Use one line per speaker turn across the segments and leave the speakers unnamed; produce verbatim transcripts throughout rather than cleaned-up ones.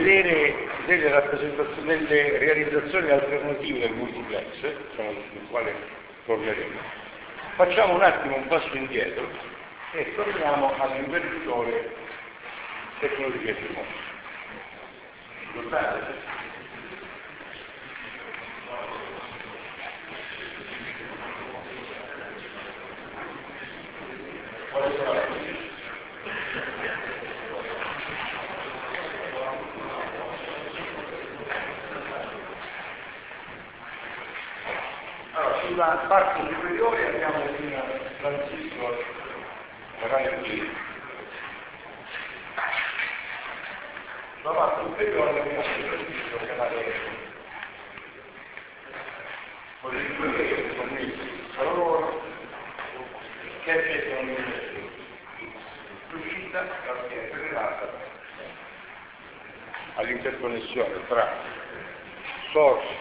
vedere delle rappresentazioni, delle realizzazioni alternative del multiplex, sul quale torneremo. Facciamo un attimo un passo indietro e torniamo all'invertitore tecnologia di mondo. Guardate. Allora, sulla parte superiore abbiamo un transistor canale P. Sulla parte superiore abbiamo un transistor canale E. Con le due che sono messi tra loro che accettano l'uscita è relata all'interconnessione tra source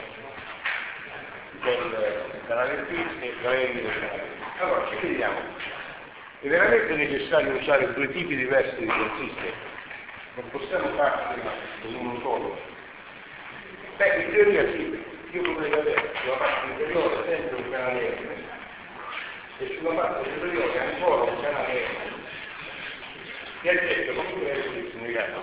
del canale P e drain del canale P. Allora ci chiediamo, è veramente necessario usare due tipi diversi di transistor? Non possiamo farci con uno solo? Beh, in teoria sì, io potrei avere sulla parte inferiore sempre un canale M e sulla parte superiore ancora un canale M che accetta comunque essere negato.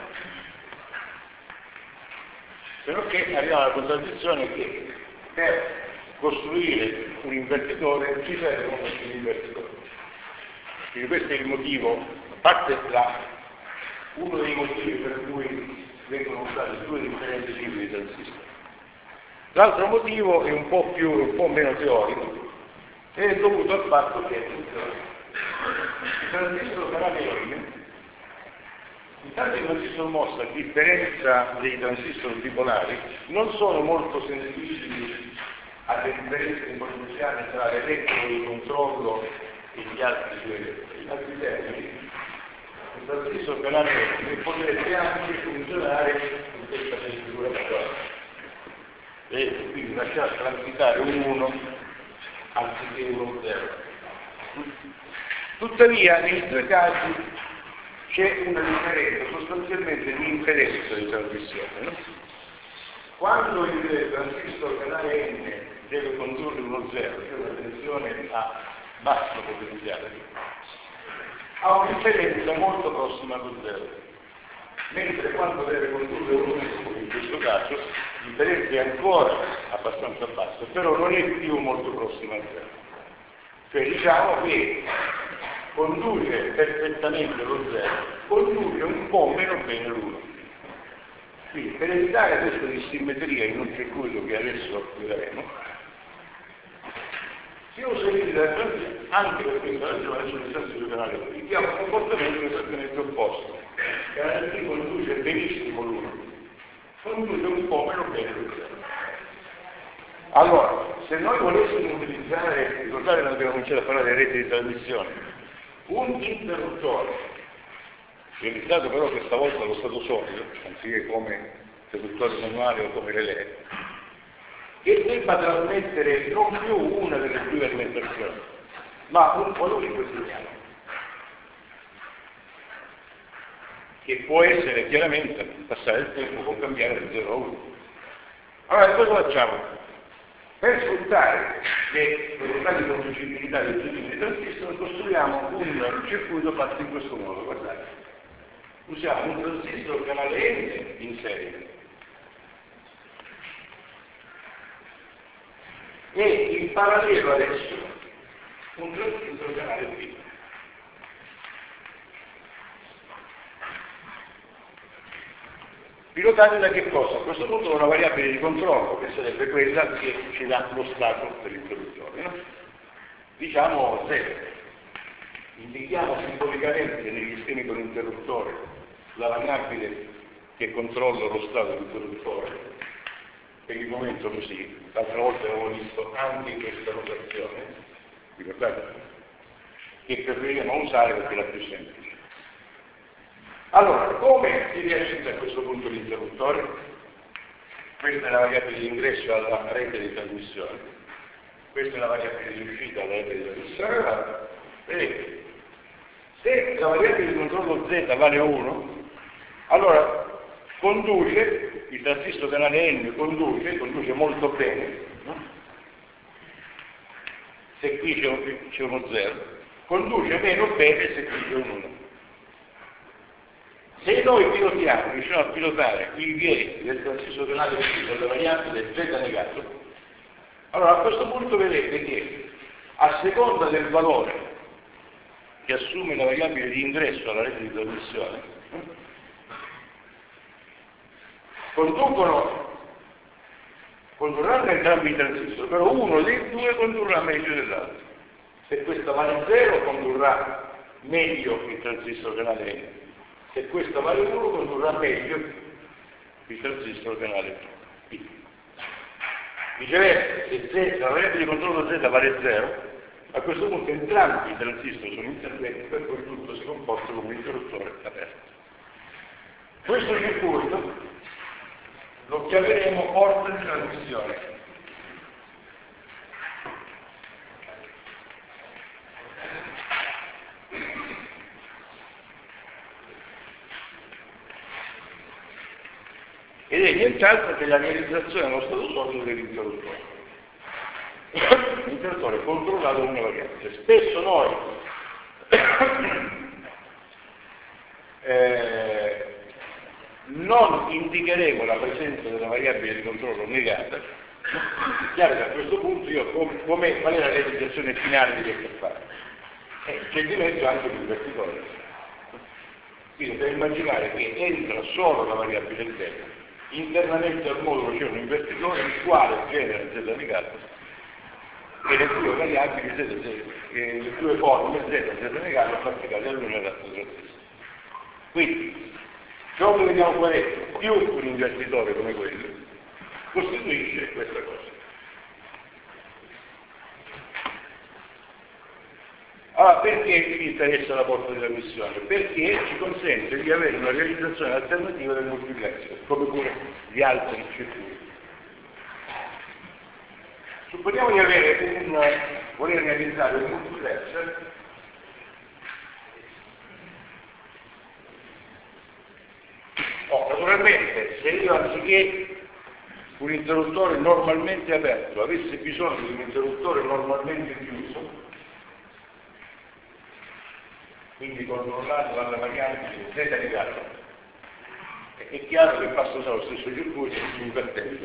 Se no che arriviamo alla contraddizione che per costruire un invertitore ci serve un invertitore. Quindi questo è il motivo, a parte la, uno dei motivi per cui vengono usati due differenti tipi di transistor. L'altro motivo è un po' più, un po' meno teorico, ed è dovuto al fatto che il transistor canale M, intanto i transistor MOS, a differenza dei transistor bipolari, non sono molto sensibili alle differenze potenziali tra l'elettrodo di controllo e gli altri due, in altri termini. Il transistor canale M potrebbe anche funzionare in questa configurazione e quindi lasciare transitare un uno anziché uno zero. Tuttavia, nei due casi c'è una differenza sostanzialmente di impedenza di trasmissione. No? Quando il transistor canale N deve condurre uno zero, cioè una tensione a basso potenziale, ha un'impedenza molto prossima allo zero, mentre quando deve condurre uno uno, in questo caso, l'impedenza è ancora abbastanza bassa, però non è più molto prossima al zero. Cioè diciamo che condurre perfettamente lo zero, condurre un po' meno bene l'uno. Quindi per evitare questa dissimmetria in un circuito che adesso vedremo, si usa il transizione anche per questa ragione sul transistor canale P, che ha un comportamento esattamente opposto. Il canale P conduce benissimo l'uno, conduce un po' meno bene lo zero. Allora, se noi volessimo utilizzare, ricordate quando abbiamo cominciato a parlare delle reti di trasmissione, un interruttore, realizzato però questa volta allo stato solido, anziché come interruttore manuale o come relè, che debba trasmettere non più una delle due alimentazioni, ma un qualunque segnale, che può essere chiaramente, passare il tempo, può cambiare da zero a uno. Allora, cosa facciamo? Per sfruttare le proprietà di conducibilità del tipi di transistor costruiamo un circuito fatto in questo modo, guardate. Usiamo un transistor canale N in serie e in parallelo adesso un transistor canale P. Pilotati da che cosa? A questo punto una variabile di controllo, che sarebbe quella che ci dà lo stato dell'interruttore. No? Diciamo zero. Indichiamo simbolicamente negli schemi con interruttore la variabile che controlla lo stato dell'interruttore. Per il momento così, l'altra volta avevo visto anche questa notazione, ricordate? Che preferiamo usare perché è la più semplice. Allora, come si realizza a questo punto l'interruttore? Questa è la variabile di ingresso alla rete di trasmissione, questa è la variabile di uscita alla rete di trasmissione. Vedete, se la variabile di controllo Z vale uno, allora conduce, il transistor canale N conduce, conduce molto bene, no? Se qui c'è, un, c'è uno zero, conduce meno bene se qui c'è un uno. Se noi pilotiamo, riusciamo a pilotare i gate del transistor canale N con la variabile Z negato, allora a questo punto vedete che a seconda del valore che assume la variabile di ingresso alla rete di trasmissione, conducono, condurranno entrambi i transistor, però uno dei due condurrà meglio dell'altro. Se questa vale zero condurrà meglio il transistor canale N, se questa vale uno condurrà meglio il transistor canale P. Viceversa, se Z, la variabile di controllo Z vale zero, a questo punto entrambi i transistor sono interventi, per cui tutto si comporta come un interruttore aperto. Questo circuito lo chiameremo porta di trasmissione. Ed è nient'altro che la realizzazione dello stato solido dell'interruttore. L'interruttore è controllato da una variabile. Spesso noi eh, non indicheremo la presenza della variabile di controllo negata. È chiaro che a questo punto io come, come qual è la realizzazione finale di questo affare? Eh, c'è di mezzo anche l'invertitore. Quindi per immaginare che entra solo la variabile Z. Internamente al modulo c'è un invertitore il quale genera Z negato e le due variabili Z, Z, e le due formule Z e Z negato sono applicate all'uno e all'altro stesso. Quindi, ciò che vediamo qua dentro, più un invertitore come quello, costituisce questa cosa. Allora, perché ci interessa la porta di trasmissione? Perché ci consente di avere una realizzazione alternativa del multiplexer, come pure di altri circuiti. Supponiamo di avere un, voler realizzare un multiplexer oh, naturalmente, se io anziché un interruttore normalmente aperto avessi bisogno di un interruttore normalmente chiuso, quindi controllato dalla variabile Z negato, è chiaro che passa usare lo stesso circuito invertendo.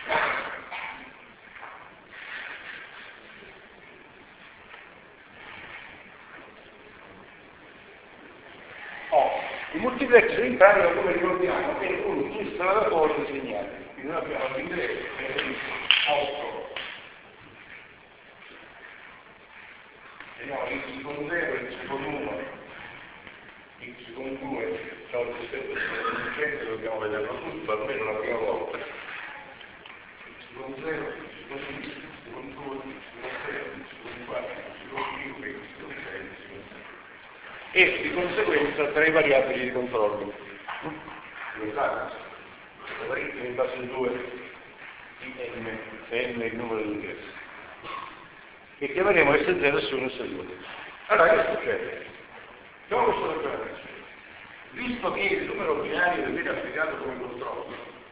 Oh, il multiplexer in pratica, come ricordiamo, è un installatore di segnali. Quindi noi abbiamo l'ingresso otto. Vediamo x con zero, x con uno. X con due, ciò che sempre dobbiamo vederlo tutto, almeno la prima volta. X con zero, x con uno, x con due, x con tre, x con quattro, x con cinque, x con sei, x con sei. E di conseguenza tre variabili di controllo. Scusate, la variabile in base due di n, n è il numero dell'ingresso. Che chiameremo S zero, S uno e S due. Allora che succede? Facciamo questo ragionamento. Visto che il numero binario che viene applicato come controllo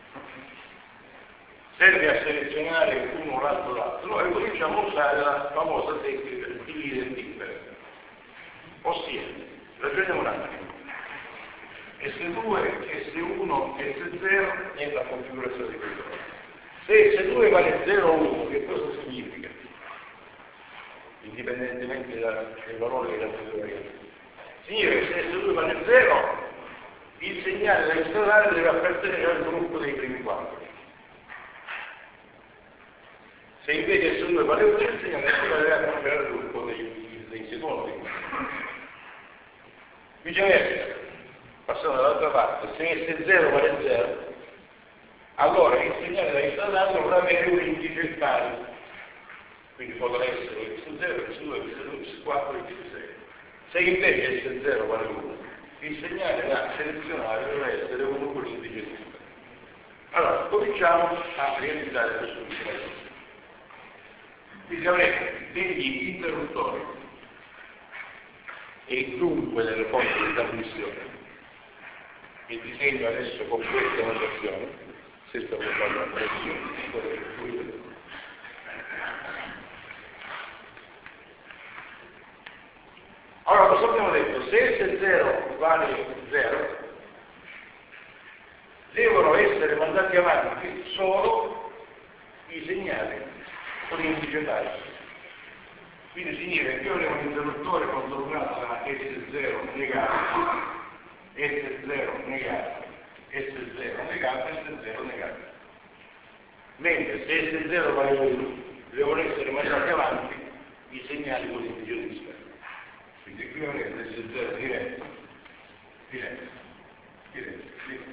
serve a selezionare uno o l'altro l'altro, noi cominciamo a usare la famosa tecnica del divide e differ. Ossia, ragioniamo un attimo. S due, S uno e S zero è la configurazione di controllo. Se S due vale zero o uno, che cosa significa? Indipendentemente dal valore della variabile. Significa che se S due vale zero, il segnale da installare deve appartenere al gruppo dei primi quattro. Se invece S due vale uno, il segnale da installare deve appartenere al gruppo dei, dei secondi. Viceversa, passando dall'altra parte, se S zero vale zero, allora il segnale da installare dovrà avere un indice pari. Quindi potrà essere x zero, x due, x tre, x quattro, x sei. Se invece S zero vale uno, il segnale da selezionare deve essere uno con l'indice di numero. Allora, cominciamo a realizzare questo meccanismo. Quindi avremo degli interruttori e dunque delle porte di trasmissione che disegno adesso con questa notazione, se sto guardando la pressione. Allora, cosa abbiamo detto? Se S zero vale zero, devono essere mandati avanti solo i segnali con indice pari. Quindi significa che io ho un interruttore contornato da S zero negato, S zero negato, S zero negato, S zero negato. Mentre se S zero vale uno, devono essere mandati avanti i segnali con indice dispari. Quindi qui avrete S zero diretto, diretto, diretto, diretto.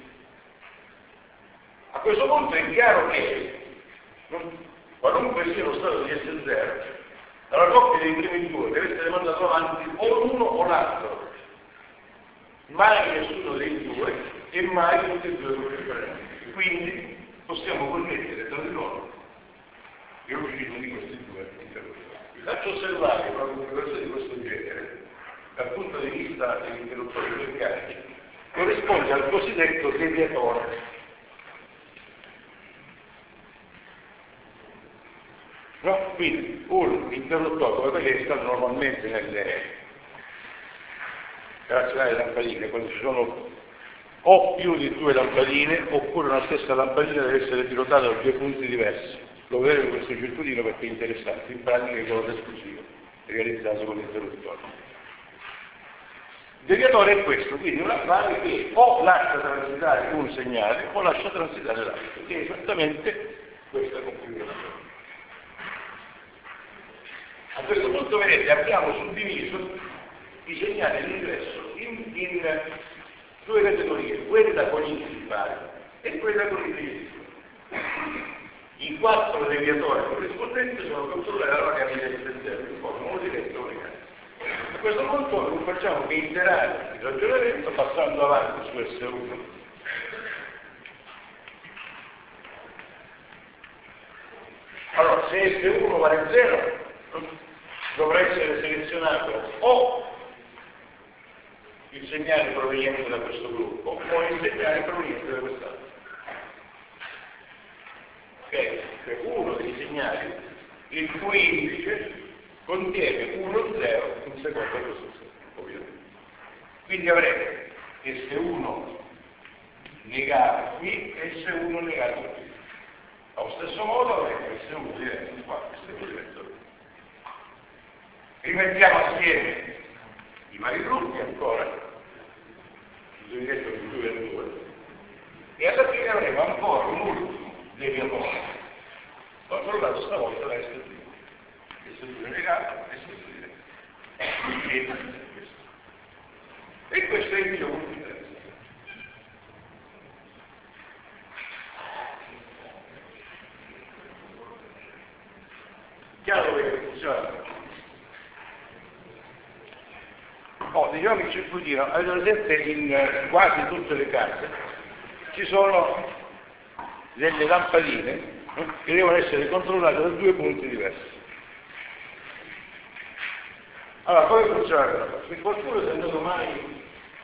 A questo punto è chiaro che non, qualunque sia lo stato di S zero, dalla coppia dei primi due deve essere mandato avanti o l'uno o l'altro, mai nessuno dei due e mai tutti e due contemporaneamente. Quindi possiamo connettere tra di loro e uscire di questi due interruttori. Vi faccio osservare una configurazione di questo genere, dal punto di vista degli interruttori meccanici, corrisponde al cosiddetto deviatore. No? Quindi un interruttore come quelli che stanno normalmente nelle relazionali lampadine, quando ci sono o più di due lampadine oppure una stessa lampadina deve essere pilotata da due punti diversi. Lo vedete questo circuitino perché è interessante, in pratica è quello esclusivo, realizzato con l'interruttore. Il deviatore è questo, quindi una clave che o lascia transitare un segnale o lascia transitare l'altro, che è esattamente questa configurazione. A questo punto vedete abbiamo suddiviso i segnali di ingresso in, in due categorie, quella con indici pari e quella con indici dispari. I quattro deviatori corrispondenti sono controllati dalla variabile S zero, in modo diretto o negativo. A questo punto non facciamo che iterare il ragionamento passando avanti su S uno. Allora, se S uno vale zero, dovrà essere selezionato o il segnale proveniente da questo gruppo o il segnale proveniente da quest'altro. Ok? Cioè uno dei segnali il cui indice contiene uno zero in seconda posizione, ovviamente. Quindi avrete S uno negato qui e S uno negato qui. Allo stesso modo avrete S uno diretto qua e S uno diretto qui. Rimettiamo assieme i vari gruppi ancora, il diretto di due e due, e alla fine avremo ancora un ultimo deviatore, controllato stavolta da S due. S due negato, S due diretto. E questo è il mio punto di interesse. Chiaro che funziona? Oh, diciamo che il circuitino, avete presente in quasi tutte le case ci sono delle lampadine eh, che devono essere controllate da due punti diversi. Allora, come funziona questa cosa? Se qualcuno si è andato mai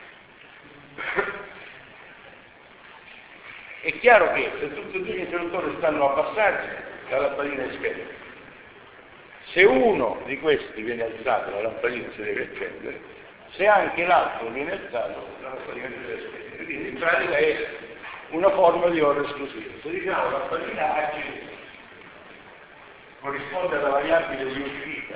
è chiaro che se tutti e due gli interruttori stanno abbassati, la lampadina è spenta. Se uno di questi viene alzato, la lampadina si deve accendere. Se anche l'altro viene alzato, la lampadina si deve accendere. Quindi in pratica è una forma di ordine esclusivo. Se diciamo la lampadina accesa corrisponde alla variabile di uscita,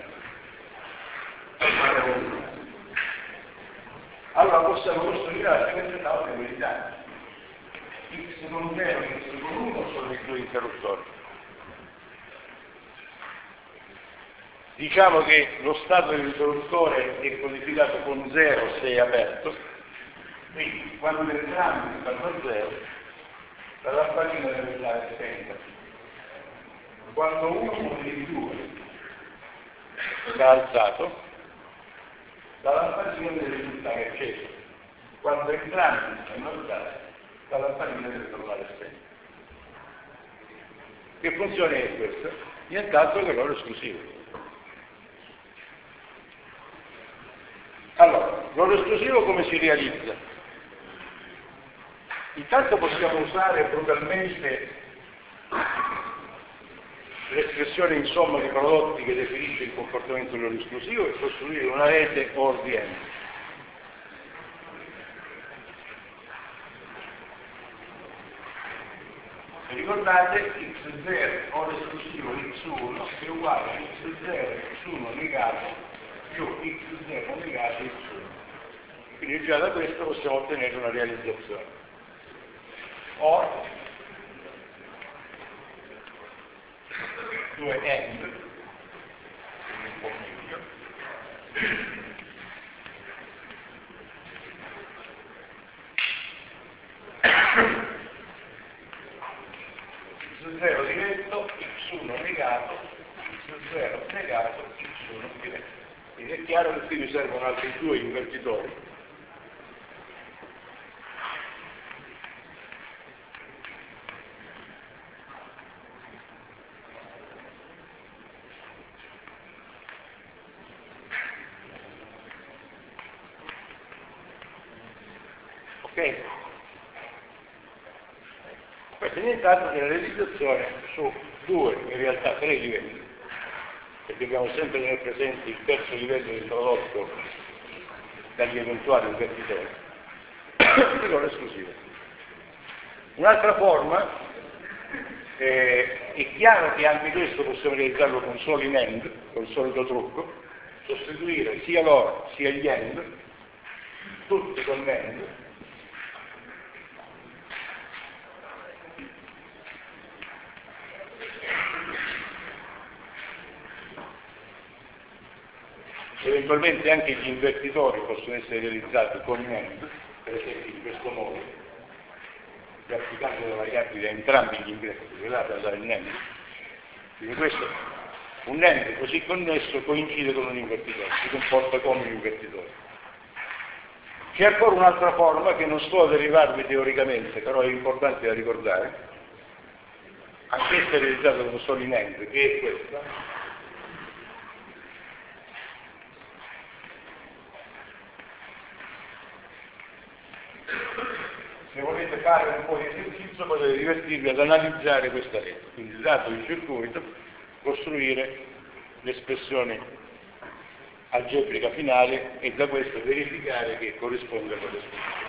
allora possiamo costruire la seguente probabilità. X con zero e X con uno sono i due interruttori. Diciamo che lo stato dell'interruttore è codificato con zero se è aperto, quindi quando entrambi stanno a zero, la lampadina deve stare spenta. Quando uno dei due sta alzato, la lampadina deve risultare accesa. Quando entrambi stanno alzati, la lampadina deve tornare spenta. Che funzione è questa? Nient'altro che l'oro esclusivo. Allora, l'oro esclusivo come si realizza? Intanto possiamo usare brutalmente l'espressione insomma di prodotti che definisce il comportamento loro esclusivo e costruire una rete O R D M. Ricordate x zero O esclusivo x uno è uguale a x zero x uno negato più x zero negato x uno. Quindi già da questo possiamo ottenere una realizzazione. O due end, un po' meglio, x zero diretto, x uno negato, x zero negato, x uno diretto. Quindi è chiaro che qui mi servono altri due invertitori. Ok? Questo è nient'altro che la realizzazione su due, in realtà tre livelli, perché dobbiamo sempre tenere presente il terzo livello del prodotto dagli eventuali invertitori, di loro esclusivo. Un'altra forma, eh, è chiaro che anche questo possiamo realizzarlo con solo in AND, con il solito trucco, sostituire sia l'OR sia gli AND, tutti con AND, eventualmente anche gli invertitori possono essere realizzati con NAND, per esempio in questo modo, applicando le variabili a entrambi gli ingressi, guardate a usare il NAND. Quindi questo, un NAND così connesso coincide con un invertitore, si comporta come un invertitore. C'è ancora un'altra forma che non sto a derivarvi teoricamente, però è importante da ricordare, anch'essa è realizzata con solo in NAND, che è questa. Se volete fare un po' di esercizio potete divertirvi ad analizzare questa rete, quindi dato il circuito costruire l'espressione algebrica finale e da questo verificare che corrisponde a quell'espressione.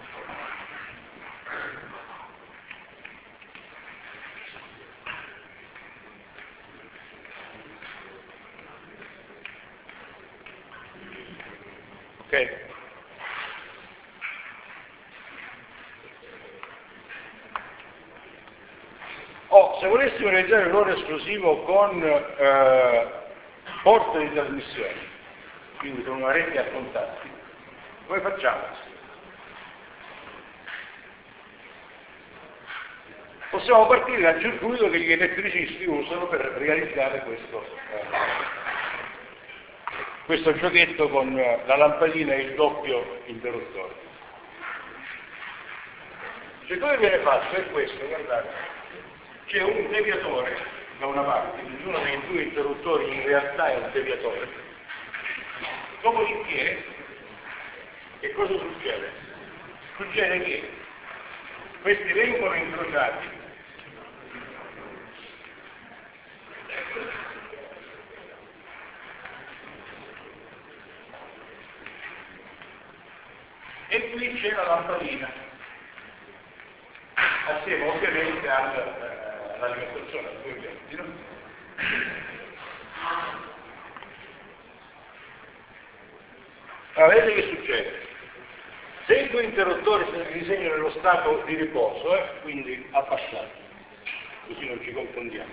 Ok? O se volessimo realizzare un loro esclusivo con eh, porte di trasmissione, quindi con una rete a contatti, come facciamo? Possiamo partire dal circuito che gli elettricisti usano per realizzare questo, eh, questo giochetto con la lampadina e il doppio interruttore. Cioè come viene fatto? È questo, guardate. C'è un deviatore da una parte, quindi uno dei due interruttori in realtà è un deviatore. Dopodiché, che cosa succede? Succede che questi vengono incrociati e qui c'è la lampadina, assieme ovviamente al l'alimentazione a due piatti, no? Allora, vedete che succede? Se i due interruttori si disegnano nello stato di riposo, eh, quindi abbassati, così non ci confondiamo,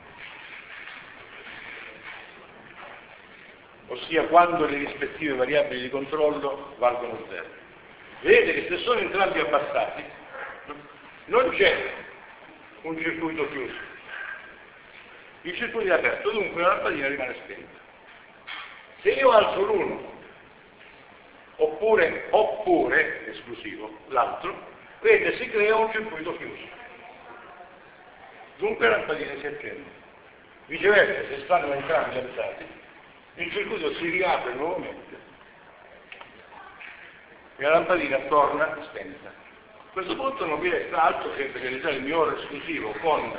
ossia quando le rispettive variabili di controllo valgono zero. Vedete che se sono entrambi abbassati, non c'è un circuito chiuso, il circuito è aperto, dunque la lampadina rimane spenta. Se io alzo l'uno oppure, oppure esclusivo l'altro, vedete si crea un circuito chiuso, dunque la lampadina si accende. Viceversa, se stanno entrambi alzati, il circuito si riapre nuovamente e la lampadina torna spenta. A questo punto non mi resta altro che realizzare il mio oro esclusivo con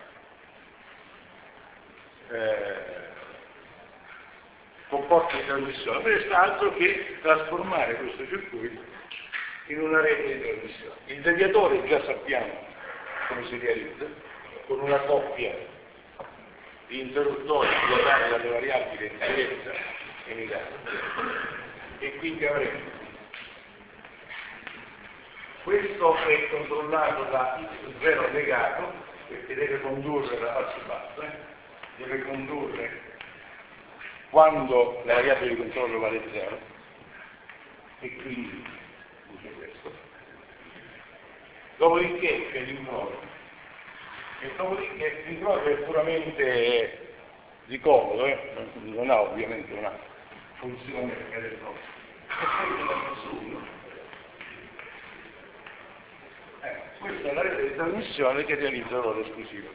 eh, comporti di trasmissione, non mi resta altro che trasformare questo circuito in una rete di trasmissione. Il deviatore già sappiamo come si realizza, con una coppia di interruttori pilotati dalle variabili di diretta e negata, e quindi avremo questo è controllato da X zero negato, perché deve condurre la falsa bassa, eh? deve condurre quando la variabile di controllo vale zero, e quindi uso questo. Dopodiché c'è l'incrocio, e dopodiché l'incrocio è puramente di comodo, eh? non ha ovviamente una funzione vera e propria. E poi c'è la nessuno. Eh, questa è la rete di trasmissione che realizza l'oro esclusivo.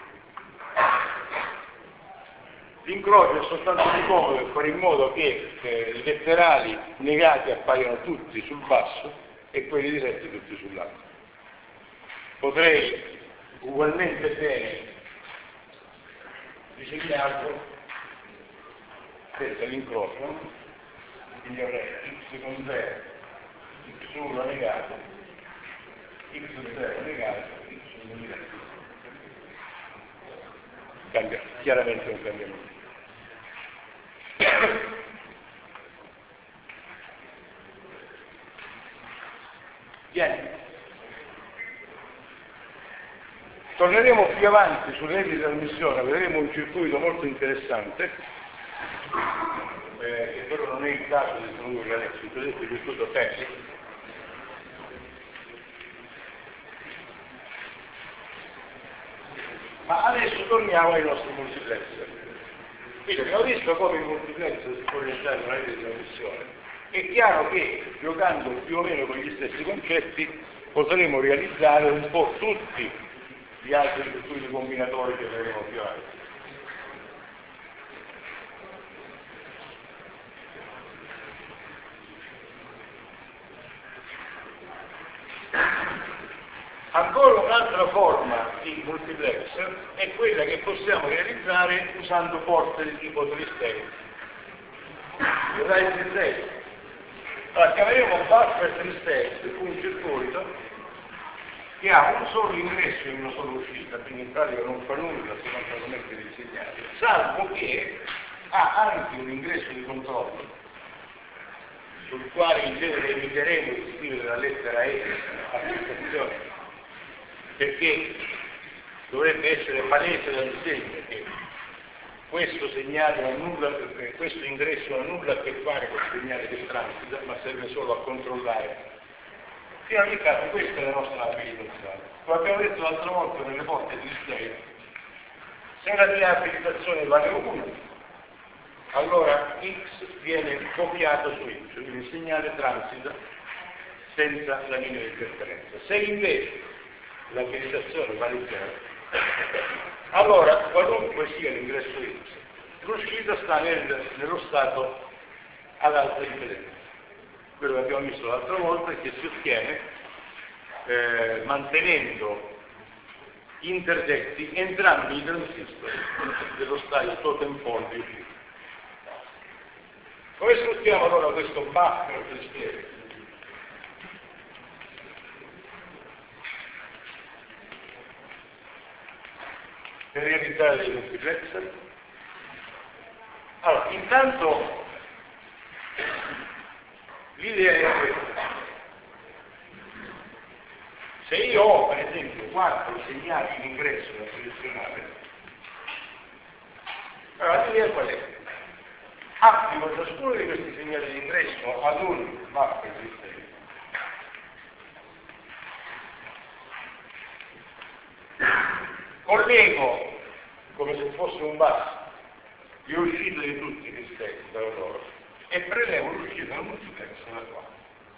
L'incrocio è soltanto di comodo per fare in modo che eh, i letterali negati appaiano tutti sul basso e quelli diretti tutti sull'alto. Potrei ugualmente bene disegnarlo, questo è l'incrocio, quindi avrei x con zero, x uno negato, x zero negato, x uno negato. Cambia, chiaramente un cambiamento. Vieni. Torneremo più avanti sulle reti di trasmissione, vedremo un circuito molto interessante, eh, che però non è il caso di introdurre adesso, il cosiddetto circuito tecnico. Ma adesso torniamo ai nostri multiplexer. Quindi abbiamo visto come il multiplexer si può realizzare una rete di trasmissione. È chiaro che giocando più o meno con gli stessi concetti potremo realizzare un po' tutti gli altri circuiti combinatori che vedremo più avanti. Ancora un'altra forma di multiplexer è quella che possiamo realizzare usando porte di tipo three-stage. Il right stage. Allora, chiameremo buffer three-stage un circuito che ha un solo ingresso e una sola uscita, quindi in pratica non fa nulla se non permette di segnare, salvo che ha anche un ingresso di controllo sul quale in genere eviteremo di scrivere la lettera E a prestazione, perché dovrebbe essere palese dal disegno che questo segnale non ha nulla, questo ingresso non ha nulla a che fare con il segnale che transita, ma serve solo a controllare. In ogni caso questa è la nostra abilitazione. Come abbiamo detto l'altra volta nelle porte di display, se la mia abilitazione vale uno, allora X viene copiato su Y, quindi il segnale transita senza la linea di interferenza. Se invece l'abilitazione vale zero, allora qualunque sia l'ingresso Y, l'uscita sta nel, nello stato ad alta impedenza. Quello che abbiamo visto l'altra volta è che si ottiene eh, mantenendo interdetti entrambi i transistor dello stadio totem pole di uscita. Come sfruttiamo allora questo buffer three-stage? Per realizzare dei multiplexer? Allora, intanto l'idea è questa. Se io ho per esempio quattro segnali in ingresso da selezionare, allora l'idea qual è? Applico ciascuno di questi segnali di ingresso ad un buffer three-stage. Collego come se fosse un bus le uscite di tutti gli stage da loro e prelevo l'uscita del multiplexer da qua.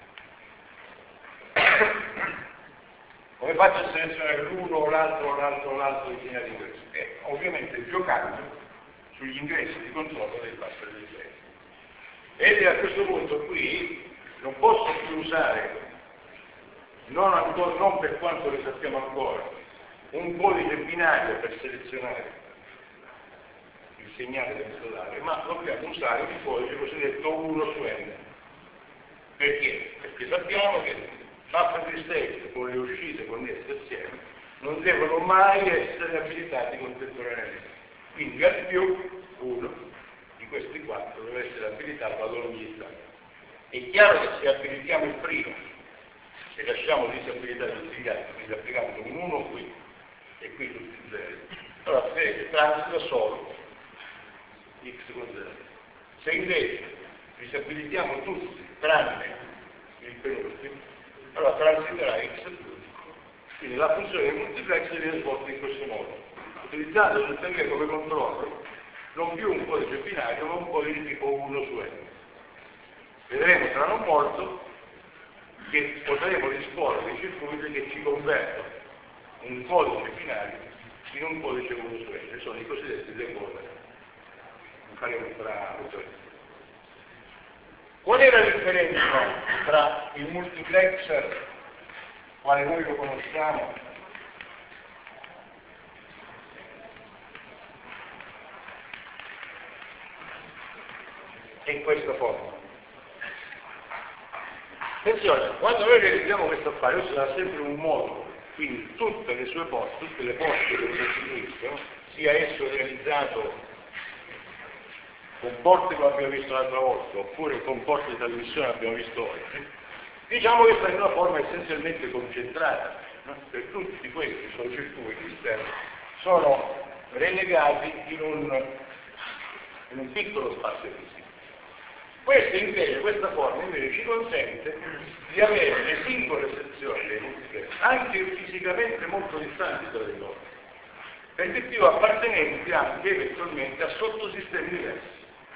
Come faccio a selezionare l'uno o l'altro o l'altro o l'altro di segnali di ingresso? Eh, ovviamente giocando sugli ingressi di controllo dei buffer di stage. Ed a questo punto qui non posso più usare non, ancora, non per quanto ne sappiamo ancora, un codice binario per selezionare il segnale da installare, ma dobbiamo usare un codice cosiddetto uno su n. Perché? Perché sappiamo che buffer di state con le uscite connesse assieme non devono mai essere abilitati contemporaneamente. Quindi al più uno di questi quattro deve essere abilitato ad ogni istante. È chiaro che se abilitiamo il primo e lasciamo disabilitati tutti gli altri, quindi applicando un uno qui e qui tutti zero, allora se transita solo x con zero. Se invece disabilitiamo tutti tranne il penultimo, allora transiterà x più. Quindi la funzione del multiplex viene svolta in questo modo, utilizzando tuttavia come controllo non più un codice binario ma un codice tipo uno su n. Vedremo tra non molto che potremo disporre dei circuiti che ci convertono un codice binario in un codice uno su n, sono i cosiddetti decoder. Ne faremo tra autori. Qual è la differenza tra il multiplexer, quale noi lo conosciamo, e questa forma? Attenzione, quando noi realizziamo questo affare, sarà sempre un modulo, quindi tutte le sue poste, tutte le poste che lo costituiscono, sia esso realizzato con porte come abbiamo visto l'altra volta, oppure con porte di trasmissione abbiamo visto oggi, diciamo che sta in una forma essenzialmente concentrata, no? Per tutti questi sono circuiti esterni, sono relegati in un, in un piccolo spazio fisico. Questo invece, questa forma invece ci consente di avere le singole sezioni dei multiplex, anche fisicamente molto distanti tra di loro, per di più appartenenti anche eventualmente a sottosistemi diversi.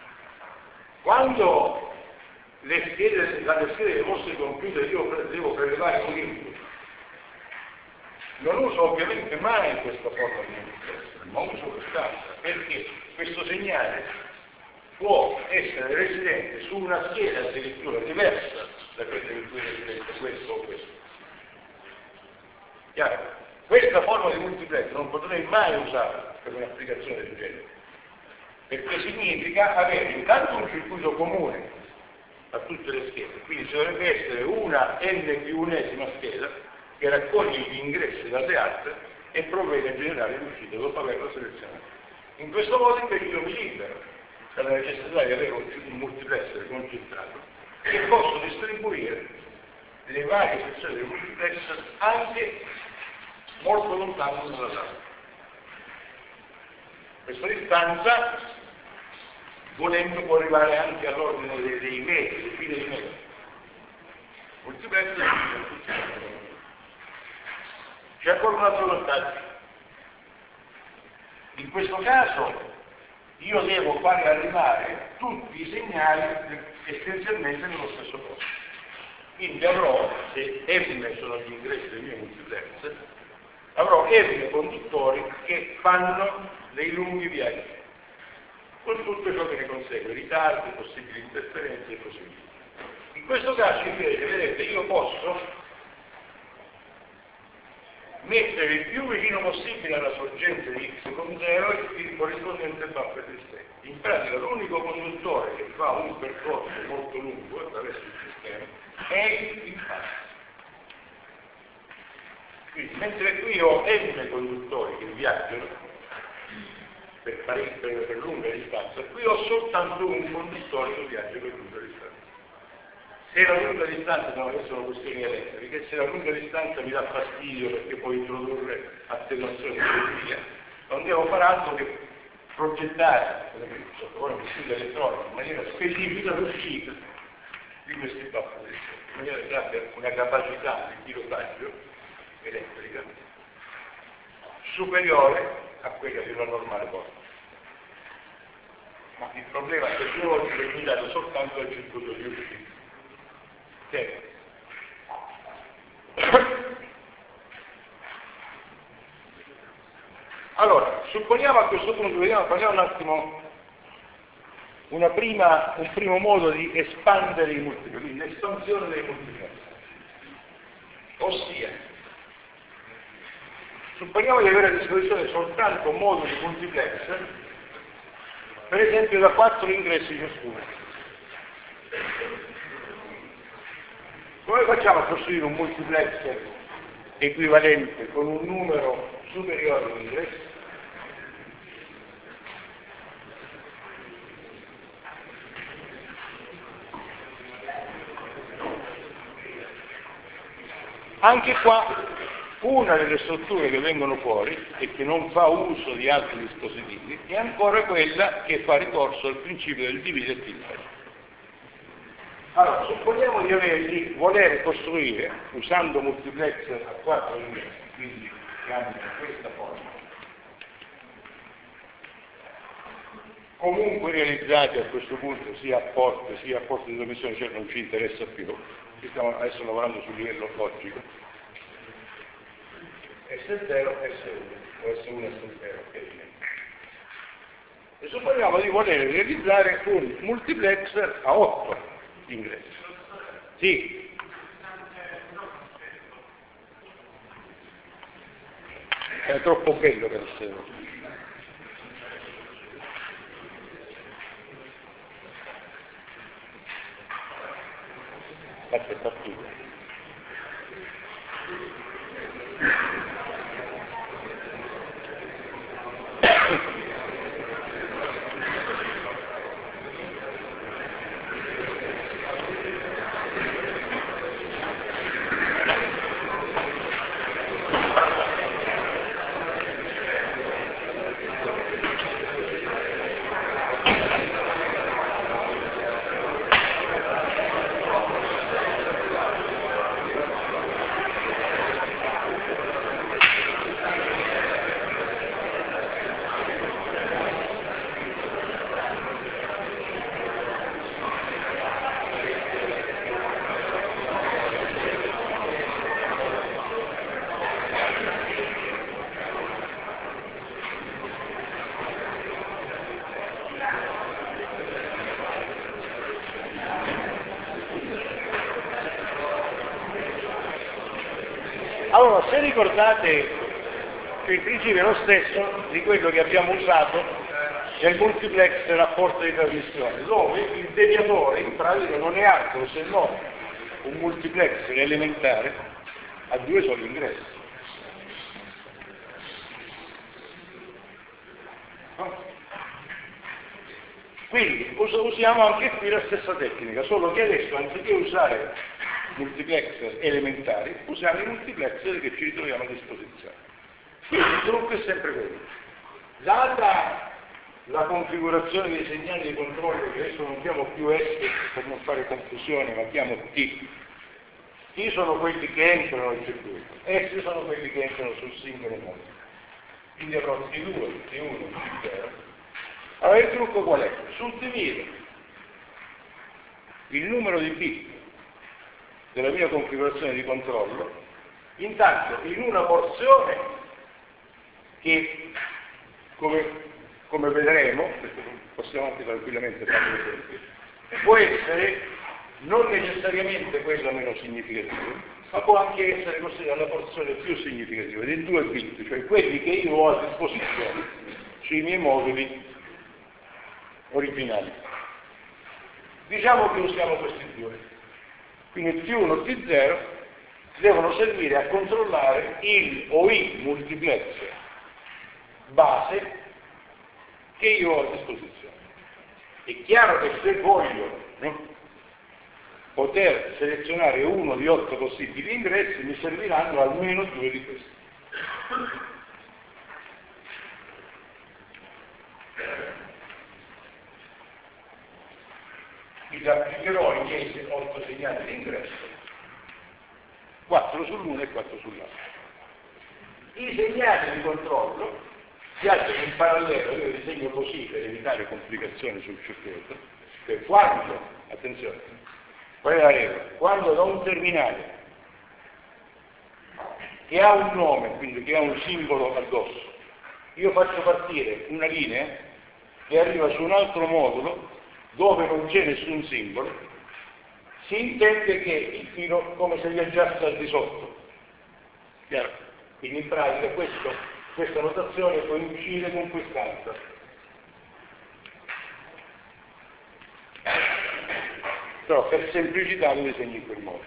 Quando le schede, dalle schede dei vostri computer io devo prelevare un input, non uso ovviamente mai questa forma di multiplex, ma uso quest'altra, perché questo segnale può essere residente su una scheda addirittura diversa da quella in cui è residente questo o questo. Chiaro? Questa forma di multiplex non potrei mai usarla per un'applicazione del genere, perché significa avere intanto un circuito comune a tutte le schede, quindi ci dovrebbe essere una n più unesima scheda che raccoglie gli ingressi dalle altre e provvede a generare l'uscita dopo averlo selezionato. In questo modo invece io mi libero dalla necessità di avere un, un multiplexer concentrato e posso distribuire le varie sezioni del multiplexer anche molto lontano l'una dall'altra. Questa distanza, volendo, può arrivare anche all'ordine dei, dei metri, dei fili di metri. Multiplexer c'è ancora un altro vantaggio. In questo caso io devo fare arrivare tutti i segnali essenzialmente nello stesso posto. Quindi avrò, se m sono gli ingressi del mio multiplex, avrò m conduttori che fanno dei lunghi viaggi, con tutto ciò che ne consegue, ritardi, possibili interferenze e così via. In questo caso invece, vedete, io posso mettere il più vicino possibile alla sorgente di x con zero e il corrispondente buffer di state. In pratica l'unico conduttore che fa un percorso molto lungo attraverso il sistema è il passo. Quindi mentre qui ho n conduttori che viaggiano per, per, per lunga distanza, qui ho soltanto un conduttore che viaggia per lunga distanza. Se la lunga distanza non sono questioni elettriche, se la lunga distanza mi dà fastidio perché può introdurre attenuazioni e così via, non devo fare altro che progettare sotto forma di studio elettronico in maniera specifica l'uscita di questi buffer, in maniera che abbia una capacità di pilotaggio elettrica superiore a quella di una normale porta. Ma il problema è che io oggi è limitato soltanto al circuito di uscita. Allora, supponiamo a questo punto, vediamo, parliamo un attimo una prima, un primo modo di espandere i multipli, quindi l'espansione dei multipli. Ossia, supponiamo di avere a disposizione soltanto moduli multiplex, per esempio da quattro ingressi ciascuno. Come facciamo a costruire un multiplex equivalente con un numero superiore di ingressi? Anche qua una delle strutture che vengono fuori e che non fa uso di altri dispositivi è ancora quella che fa ricorso al principio del divide e tillere. Allora, supponiamo di, avere, di voler costruire, usando multiplex a quattro ingressi, quindi che hanno questa forma, comunque realizzati a questo punto sia a porte sia a porte di trasmissione, cioè non ci interessa più, stiamo adesso lavorando sul livello logico, S zero, S uno, o S uno, S zero, e supponiamo di voler realizzare un multiplex a otto ingressi. Sì. È troppo bello per essere. Aspetta, partito. Allora, se ricordate che il principio è lo stesso di quello che abbiamo usato nel multiplex rapporto di trasmissione, dove il deviatore in pratica non è altro se non un multiplex elementare a due soli ingressi. Quindi usiamo anche qui la stessa tecnica, solo che adesso anziché usare multiplex elementari, usiamo i multiplex che ci ritroviamo a disposizione. Quindi il trucco è sempre quello. Data la configurazione dei segnali di controllo, che adesso non chiamo più S per non fare confusione, ma chiamo T. T sono quelli che entrano nel circuito, S sono quelli che entrano sul singolo modo. Quindi avrò T due, T uno, T zero. Allora il trucco qual è? Suddivido il numero di bit della mia configurazione di controllo, intanto in una porzione che, come, come vedremo, perché possiamo anche tranquillamente fare l'esempio, può essere non necessariamente quella meno significativa, ma può anche essere considerata la porzione più significativa, dei due bit, cioè quelli che io ho a disposizione sui miei moduli originali. Diciamo che usiamo questi due. Quindi T uno e T zero devono servire a controllare il o i multiplex base che io ho a disposizione. È chiaro che se voglio no, poter selezionare uno di otto possibili ingressi, mi serviranno almeno due di questi. Mi applicherò invece otto segnali di ingresso, quattro sull'uno e quattro sull'altro. I segnali di controllo viaggiano in parallelo, io li disegno così per evitare complicazioni sul circuito, che quando, attenzione, qual è la regola? Quando da un terminale che ha un nome, quindi che ha un simbolo addosso, io faccio partire una linea che arriva su un altro modulo dove non c'è nessun simbolo, si intende che il filo come se viaggiasse al di sotto Chiaro? Quindi in pratica questo, questa notazione coincide con quest'altra. Però per semplicità lo disegno in quel modo.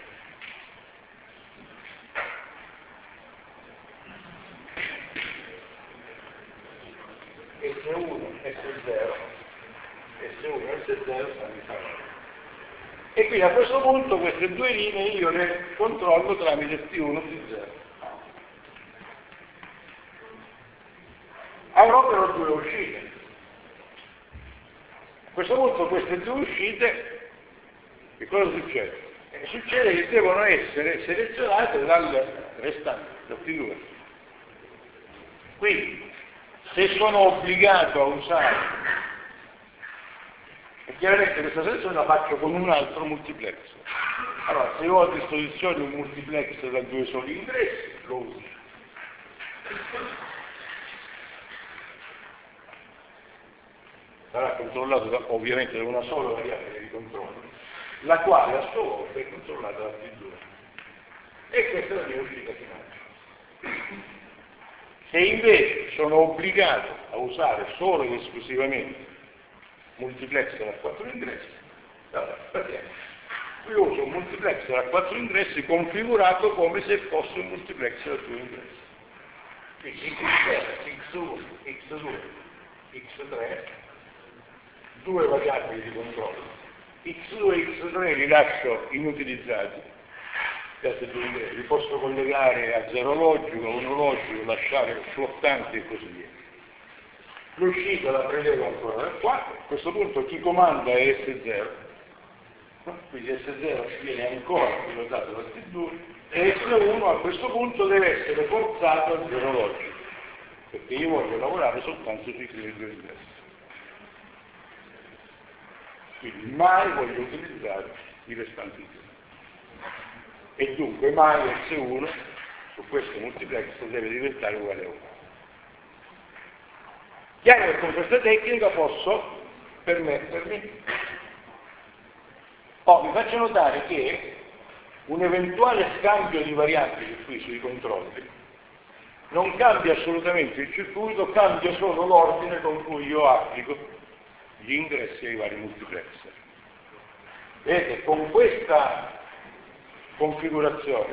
S uno, S zero, S uno e S zero stanno in parallelo. E quindi a questo punto queste due linee io le controllo tramite T uno e T zero. Avrò però due uscite. A questo punto queste due uscite, che cosa succede? Eh, succede che devono essere selezionate dal restante, da T due. Quindi, se sono obbligato a usare, e chiaramente questa selezione la faccio con un altro multiplex. Allora, se ho a disposizione un multiplex da due soli ingressi, lo uso. Sarà controllato da, ovviamente da una sola variabile di controllo, la quale a sua volta è controllata da T due. E questa è la mia uscita finale. Se invece sono obbligato a usare solo ed esclusivamente multiplex da quattro ingressi, allora, partiamo. Qui uso un multiplex da quattro ingressi configurato come se fosse un multiplex da due ingressi. Quindi X uno, X due, X tre, due variabili di controllo. X due e X tre li lascio inutilizzati. Li posso collegare a zero logico, a uno logico, lasciare flottanti e così via. L'uscita la prelevo ancora da qua, a questo punto chi comanda è S zero, quindi S zero viene ancora pilotato da T due e S uno a questo punto deve essere forzato a zero logico, perché io voglio lavorare soltanto sui criteri due ingressi. Quindi mai voglio utilizzare i restanti due. E dunque mai S uno su questo multiplex deve diventare uguale a uno. Chiaro che con questa tecnica posso permettermi, oh, vi faccio notare che un eventuale scambio di variabili qui sui controlli non cambia assolutamente il circuito, cambia solo l'ordine con cui io applico gli ingressi ai vari multiplex. Vedete, con questa configurazione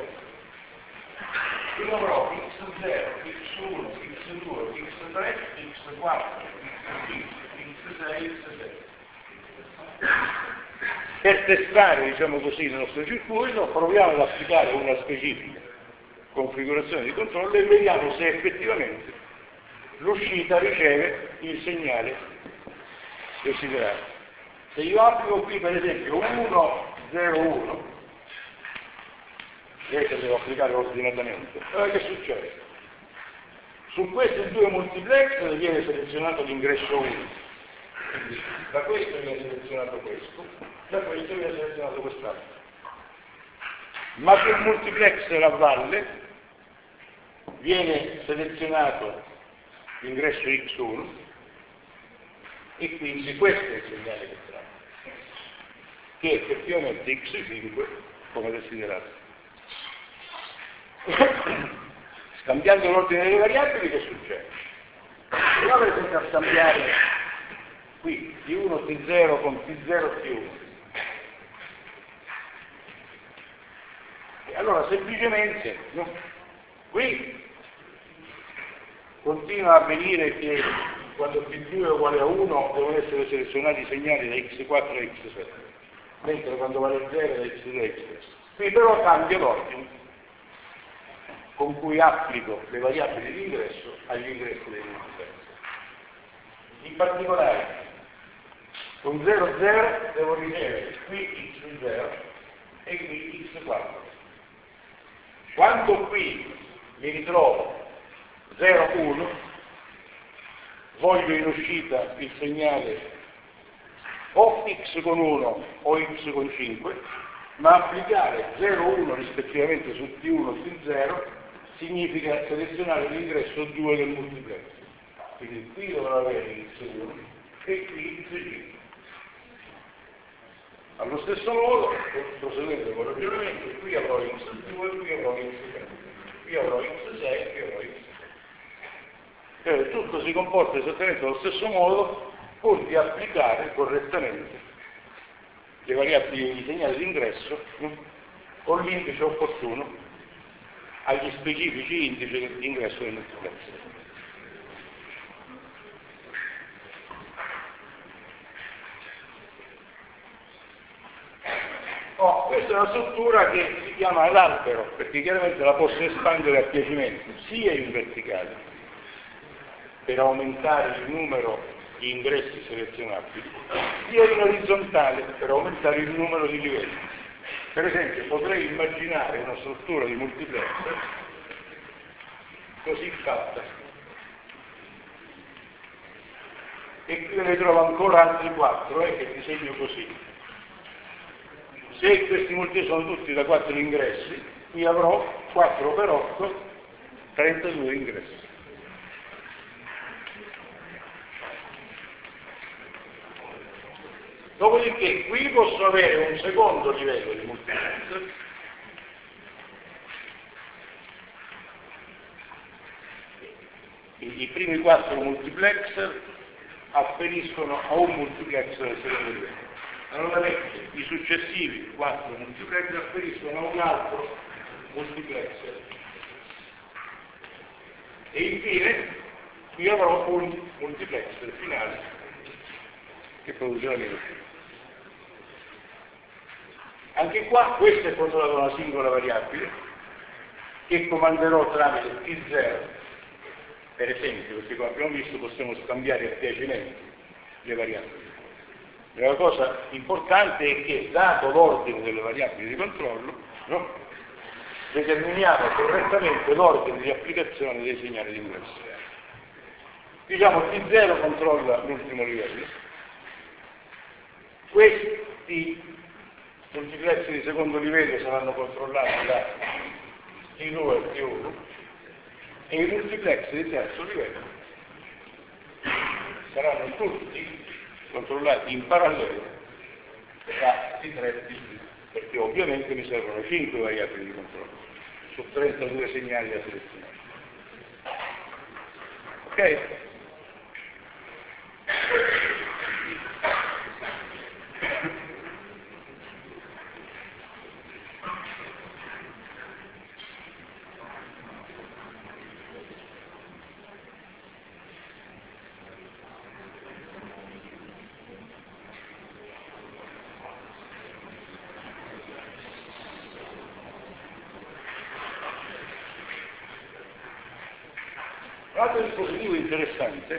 io avrò X zero, X uno, X due, X tre, X quattro, X cinque, X sei, X sette. Per testare, diciamo così, il nostro circuito proviamo ad applicare una specifica configurazione di controllo e vediamo se effettivamente l'uscita riceve il segnale desiderato. Se io applico qui per esempio uno zero uno, vedete, devo applicare ordinatamente. Allora che succede? Su questi due multiplex viene selezionato l'ingresso uno. Quindi da questo viene selezionato questo, da questo viene selezionato quest'altro. Ma sul multiplex della valle viene selezionato l'ingresso X uno e quindi questo è il segnale che tratta, che è effettivamente X cinque come desiderato. Scambiando l'ordine delle variabili che succede? Proviamo per esempio a scambiare qui T uno T zero con T zero T uno. E allora semplicemente no? Qui continua a avvenire che quando T due è uguale a uno devono essere selezionati i segnali da X quattro a X sette, mentre quando vale zero da X due a X tre. Qui però cambia l'ordine con cui applico le variabili di ingresso agli ingressi dei multiplex. In particolare, con zero zero devo ricevere qui X zero e qui X quattro. Quando qui mi ritrovo zero uno, voglio in uscita il segnale o X con uno o Y con cinque, ma applicare zero uno rispettivamente su T uno e T zero significa selezionare l'ingresso due del multiplex. Quindi qui dovrò avere X uno e qui X cinque. Allo stesso modo, proseguendo con il ragionamento, qui avrò X due e qui avrò X tre. io avrò x sei, io avrò x sei. Eh, tutto si comporta esattamente allo stesso modo pur di applicare correttamente le variabili di segnale di ingresso con l'indice opportuno agli specifici indici di ingresso del multiplexer. Oh, questa è una struttura che si chiama l'albero, perché chiaramente la posso espandere a piacimento, sia in verticale, per aumentare il numero di ingressi selezionabili, sia in orizzontale, per aumentare il numero di livelli. Per esempio, potrei immaginare una struttura di multiplexer così fatta, e qui ne trovo ancora altri quattro, eh, che disegno così. Se questi multipli sono tutti da quattro ingressi, qui avrò quattro per otto, trentadue ingressi. Dopodiché qui posso avere un secondo livello di multiplexer i primi quattro multiplexer afferiscono a un multiplexer del secondo livello. Allora i successivi quattro multiplexer afferiscono a un altro multiplexer. E infine qui avrò un multiplexer finale che produrrà l'energia. Anche qua questo è controllato da una singola variabile che comanderò tramite T zero, per esempio, perché come abbiamo visto possiamo scambiare a piacimento le variabili. La cosa importante è che, dato l'ordine delle variabili di controllo, no, determiniamo correttamente l'ordine di applicazione dei segnali di ingresso. Diciamo T zero controlla l'ultimo livello, questi multiplexer di secondo livello saranno controllati da T due e T uno e i multiplexer di terzo livello saranno tutti controllati in parallelo da T tre e T due, perché ovviamente mi servono cinque variabili di controllo su trentadue segnali da selezionare. Ok? Un altro dispositivo interessante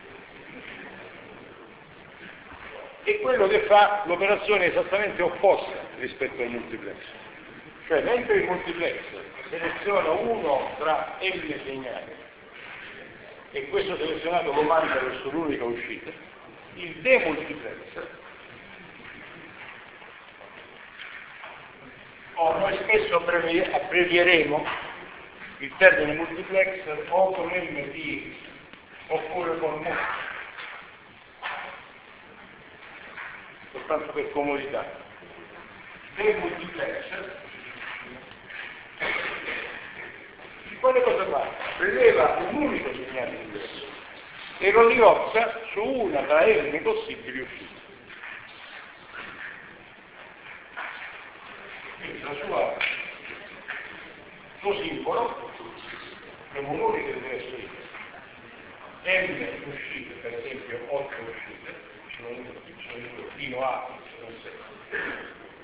è quello che fa l'operazione esattamente opposta rispetto al multiplexer. Cioè, mentre il multiplexer seleziona uno tra n segnali e questo selezionato lo manda verso l'unica uscita, il demultiplexer, o noi spesso abbrevieremo il termine multiplexer o con M D oppure con M, soltanto per comodità. Demultiplexer, quale cosa fa? Preleva un unico segnale di ingresso e lo riozza su una tra n possibili uscite. Quindi la sua suo simbolo è un unico ingresso n uscite, per esempio otto uscite, sono fino a sono sette.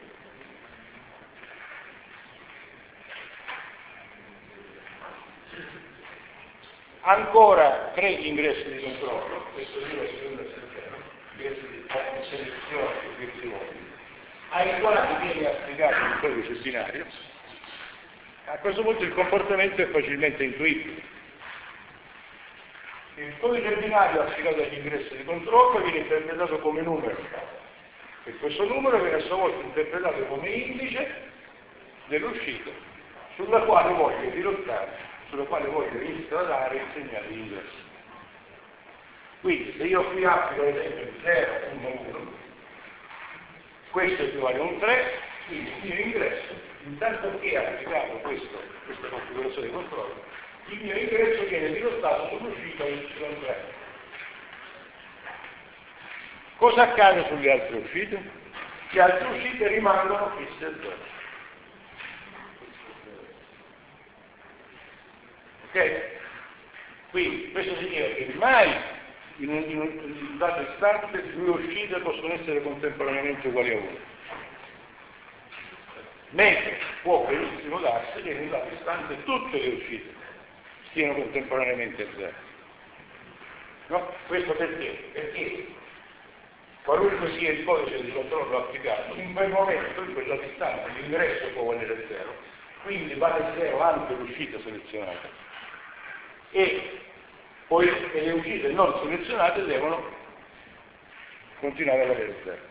Ancora tre ingressi di controllo, questo due secondo e terzo, ingressi di selezione e virtuosi, ai quali viene applicato il codice binario. A questo punto il comportamento è facilmente intuibile. Il codice binario applicato agli ingressi di controllo viene interpretato come numero e questo numero viene a sua volta interpretato come indice dell'uscita sulla quale voglio dirottare, sulla quale voglio instradare il segnale di ingresso. Quindi se io qui applico ad esempio il zero, uno, uno, questo equivale a un tre, quindi il mio ingresso intanto che applicato questo, questa configurazione di controllo, il mio ingresso viene riportato sull'uscita Y tre. Cosa accade sulle altre uscite? Le altre uscite rimangono fisse a zero. Ok? Quindi questo significa che mai in un, in un dato istante due uscite possono essere contemporaneamente uguali a uno. Mentre può benissimo darsi che in un dato istante tutte le uscite siano contemporaneamente a zero. No? Questo perché? Perché qualunque sia il codice di controllo applicato, in quel momento, in quella distanza, l'ingresso può valere zero, quindi vale zero anche l'uscita selezionata. E poi e le uscite non selezionate devono continuare a valere zero.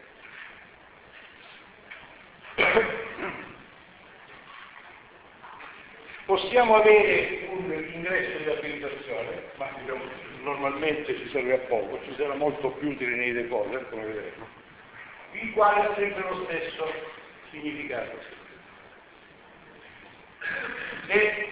Possiamo avere un ingresso di abilitazione, ma diciamo, normalmente ci serve a poco, ci sarà molto più utile nei decoder, come vedremo, il quale ha sempre lo stesso significato. E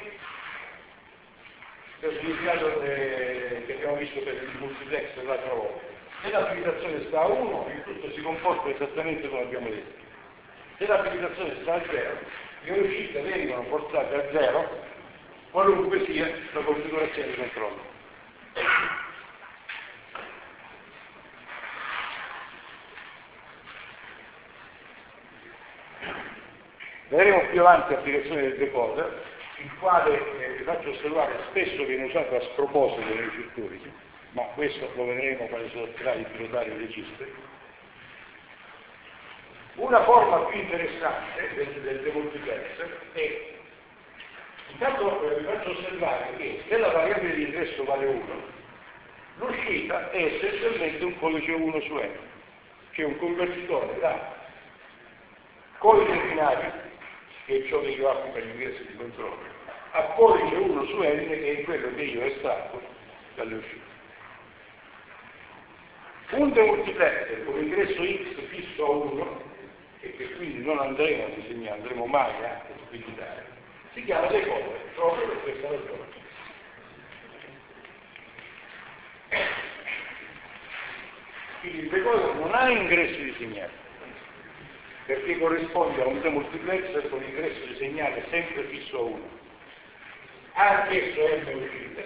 il significato eh, che abbiamo visto per il multiplex l'altra volta. Se l'abilitazione sta a uno, il tutto si comporta esattamente come abbiamo detto. Se l'abilitazione sta a zero, le uscite vengono portate a zero, qualunque sia la configurazione di controllo. Vedremo più avanti l'applicazione del decoder, il quale eh, vi faccio osservare spesso viene usato a sproposito nei circuiti, ma questo lo vedremo quando si tratterà di pilotare i registri. Una forma più interessante del, del demultiplexer è, intanto eh, vi faccio osservare che se la variabile di ingresso vale uno, l'uscita è essenzialmente un codice uno su n, che è un convertitore da codice binario, che è ciò che io applico agli ingressi di controllo, a codice uno su n, che è quello che io estratto dalle uscite. Un demultiplexer con ingresso x fisso a uno, e che quindi non andremo a disegnare, andremo mai a utilizzare, si chiama decoder, proprio per questa ragione. Quindi il decoder non ha ingressi di segnali, perché corrisponde a un demultiplexer con ingresso di segnale sempre fisso a uno. Ha anch'esso m uscite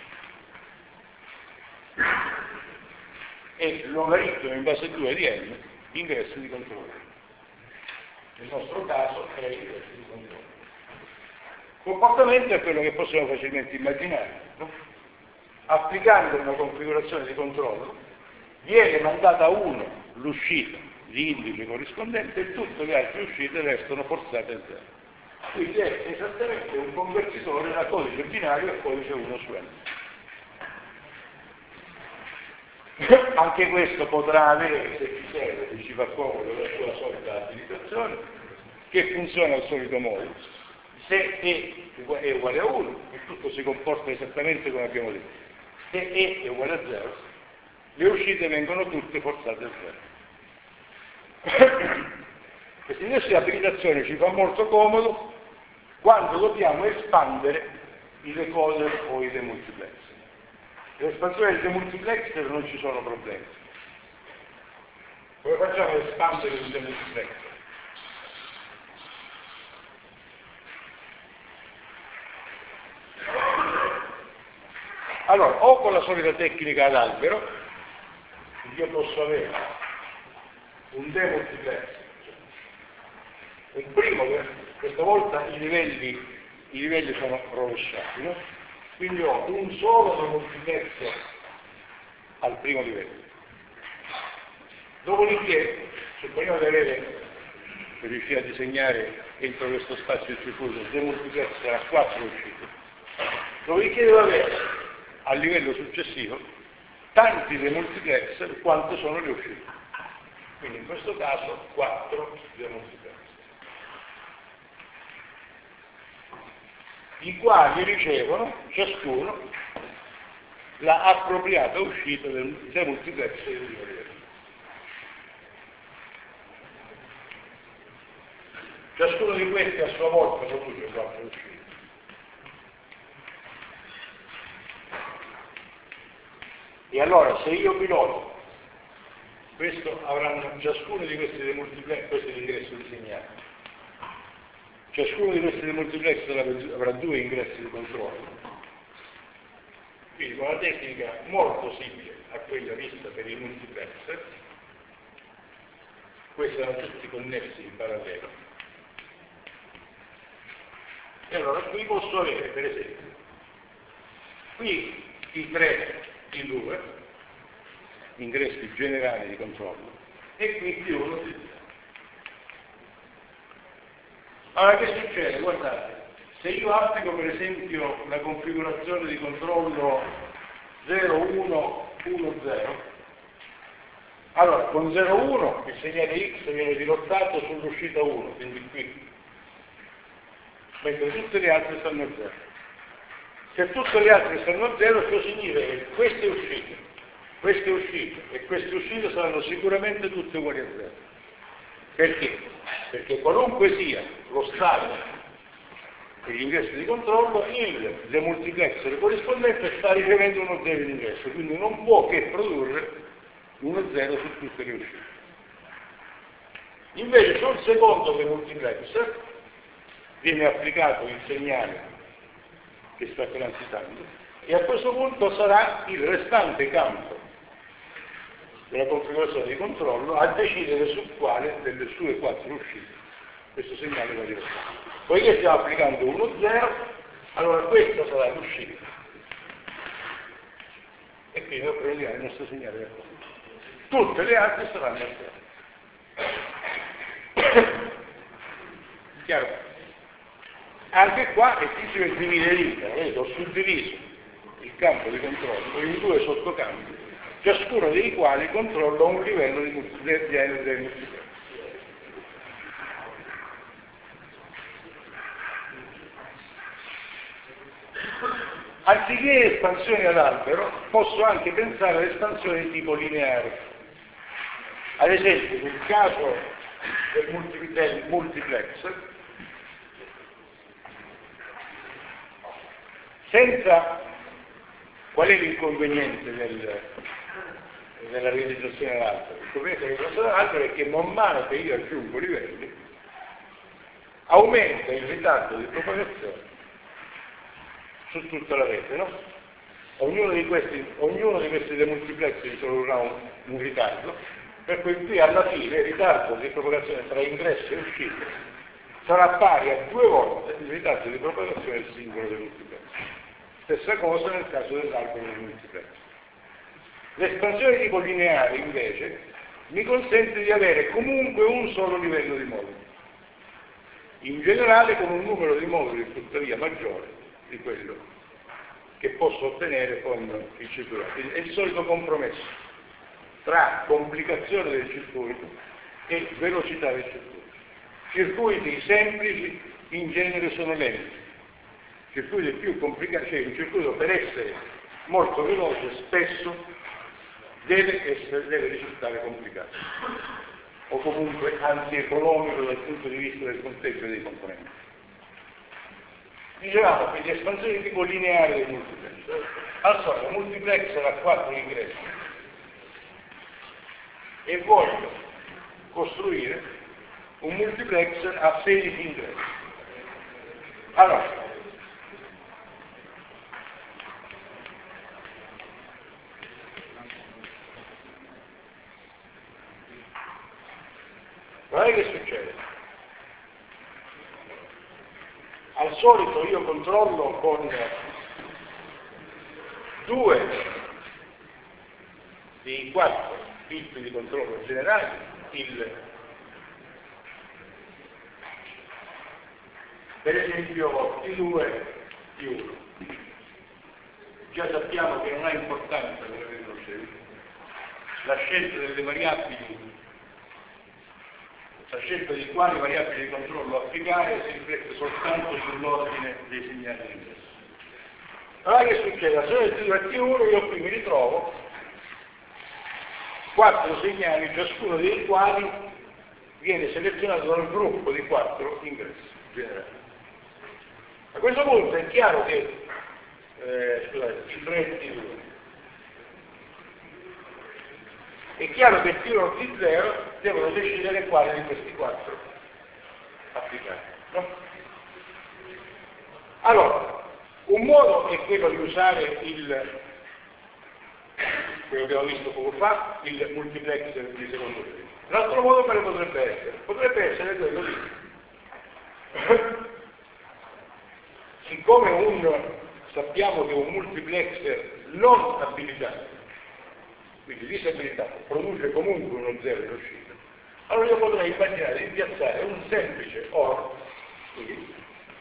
e il logaritmo in base a due di n ingressi di controllo. Nel nostro caso è l'ingresso di controllo. Comportamento è quello che possiamo facilmente immaginare, no? Applicando una configurazione di controllo viene mandata a uno l'uscita di indice corrispondente e tutte le altre uscite restano forzate a zero. Quindi è esattamente un convertitore da codice binario a codice uno su n. Anche questo potrà avere, se ci serve, se ci fa comodo, la sua solita abilitazione, che funziona al solito modo. Se E è uguale a uno, il tutto si comporta esattamente come abbiamo detto. Se E è uguale a zero, le uscite vengono tutte forzate a zero. Questo ingresso di abilitazione ci fa molto comodo quando dobbiamo espandere i decoder o i demultiplexer. L'espansione del demultiplexer non ci sono problemi. Come facciamo ad espandere il demultiplexer? Allora, o con la solita tecnica ad albero, io posso avere un demultiplexer. Il primo, questa volta i livelli, i livelli sono rovesciati, no? Quindi ho un solo demultiplexer al primo livello. Dopodiché, supponiamo di avere, per riuscire a disegnare entro questo spazio circuito, il demultiplexer a quattro uscite. Dopodiché devo avere, a livello successivo, tanti demultiplexer quante sono le uscite. Quindi in questo caso quattro demultiplexer, i quali ricevono ciascuno la appropriata uscita del demultiplexer di livello. Ciascuno di questi a sua volta produce quattro uscite. E allora se io piloto, questo avranno ciascuno di questi dei multiplex, questo è l'ingresso di segnale. Ciascuno di questi dei multiplex avrà due ingressi di controllo. Quindi con una tecnica molto simile a quella vista per i multiplex, questi erano tutti connessi in parallelo. E allora qui posso avere, per esempio, qui i tre, i due, ingressi generali di controllo, e qui più uno di due. Allora che succede? Guardate, se io applico per esempio la configurazione di controllo zero uno uno zero, allora con zero uno il segnale X viene dirottato sull'uscita uno, quindi qui, mentre tutte le altre stanno a zero. Se tutte le altre stanno a zero, ciò significa che queste uscite, queste uscite e queste uscite saranno sicuramente tutte uguali a zero. Perché? Perché qualunque sia lo stato degli ingressi di controllo, il demultiplexer corrispondente sta ricevendo uno zero di ingresso, quindi non può che produrre uno zero su tutte le uscite. Invece sul secondo demultiplexer viene applicato il segnale che sta transitando e a questo punto sarà il restante campo della configurazione di controllo a decidere su quale delle sue quattro uscite questo segnale va dirottato. Poiché stiamo applicando uno zero, allora questa sarà l'uscita e quindi noi prendiamo il nostro segnale da qua. Tutte le altre saranno a zero. Chiaro? Anche qua è difficile dividere l'intera, vedete, ho suddiviso il campo di controllo in due sottocampi, ciascuno dei quali controlla un livello di genere del multiplex. Anziché espansioni ad albero, posso anche pensare alle espansioni di tipo lineare. Ad esempio, nel caso del, multi, del multiplex, senza qual è l'inconveniente del, della realizzazione all'altro? L'inconveniente della realizzazione all'altro è che man mano che io aggiungo livelli, aumenta il ritardo di propagazione su tutta la rete, no? Ognuno di questi, ognuno di questi demultiplexi introdurrà un, un ritardo, per cui qui alla fine il ritardo di propagazione tra ingresso e uscita sarà pari a due volte il ritardo di propagazione del singolo demultiplex. Stessa cosa nel caso dell'albero del multiplex. L'espansione di tipo lineare, invece, mi consente di avere comunque un solo livello di moduli. In generale con un numero di moduli tuttavia maggiore di quello che posso ottenere con il circuito. È il solito compromesso tra complicazione del circuito e velocità del circuito. Circuiti semplici in genere sono lenti. Circuiti più complicati, cioè un circuito per essere molto veloce spesso deve, essere, deve risultare complicato o comunque antieconomico dal punto di vista del conteggio dei componenti. Dicevamo quindi espansione di tipo lineare del multiplex. Allora, il multiplex ha quattro ingressi e voglio costruire un multiplex a sedici ingressi. Allora, guardate che succede? Al solito io controllo con due dei quattro bit di controllo generali il, per esempio T due T uno. Già sappiamo che non ha importanza per riconoscere la scelta delle variabili. La scelta di quali variabili di controllo applicare si riflette soltanto sull'ordine dei segnali di ingresso. Allora che succede? A solo T due e T uno io qui mi ritrovo quattro segnali, ciascuno dei quali viene selezionato dal gruppo di quattro ingressi generali. A questo punto è chiaro che eh, scusate, i tre T due è chiaro che T uno e T zero devono decidere quale di questi quattro applicare, no? Allora, un modo è quello di usare il, quello che abbiamo visto poco fa, il multiplexer di secondo livello. L'altro modo quale potrebbe essere? Potrebbe essere quello di, siccome un, sappiamo che un multiplexer non abilitato, quindi disabilitato, produce comunque uno zero in uscita, allora io potrei immaginare di piazzare un semplice OR qui,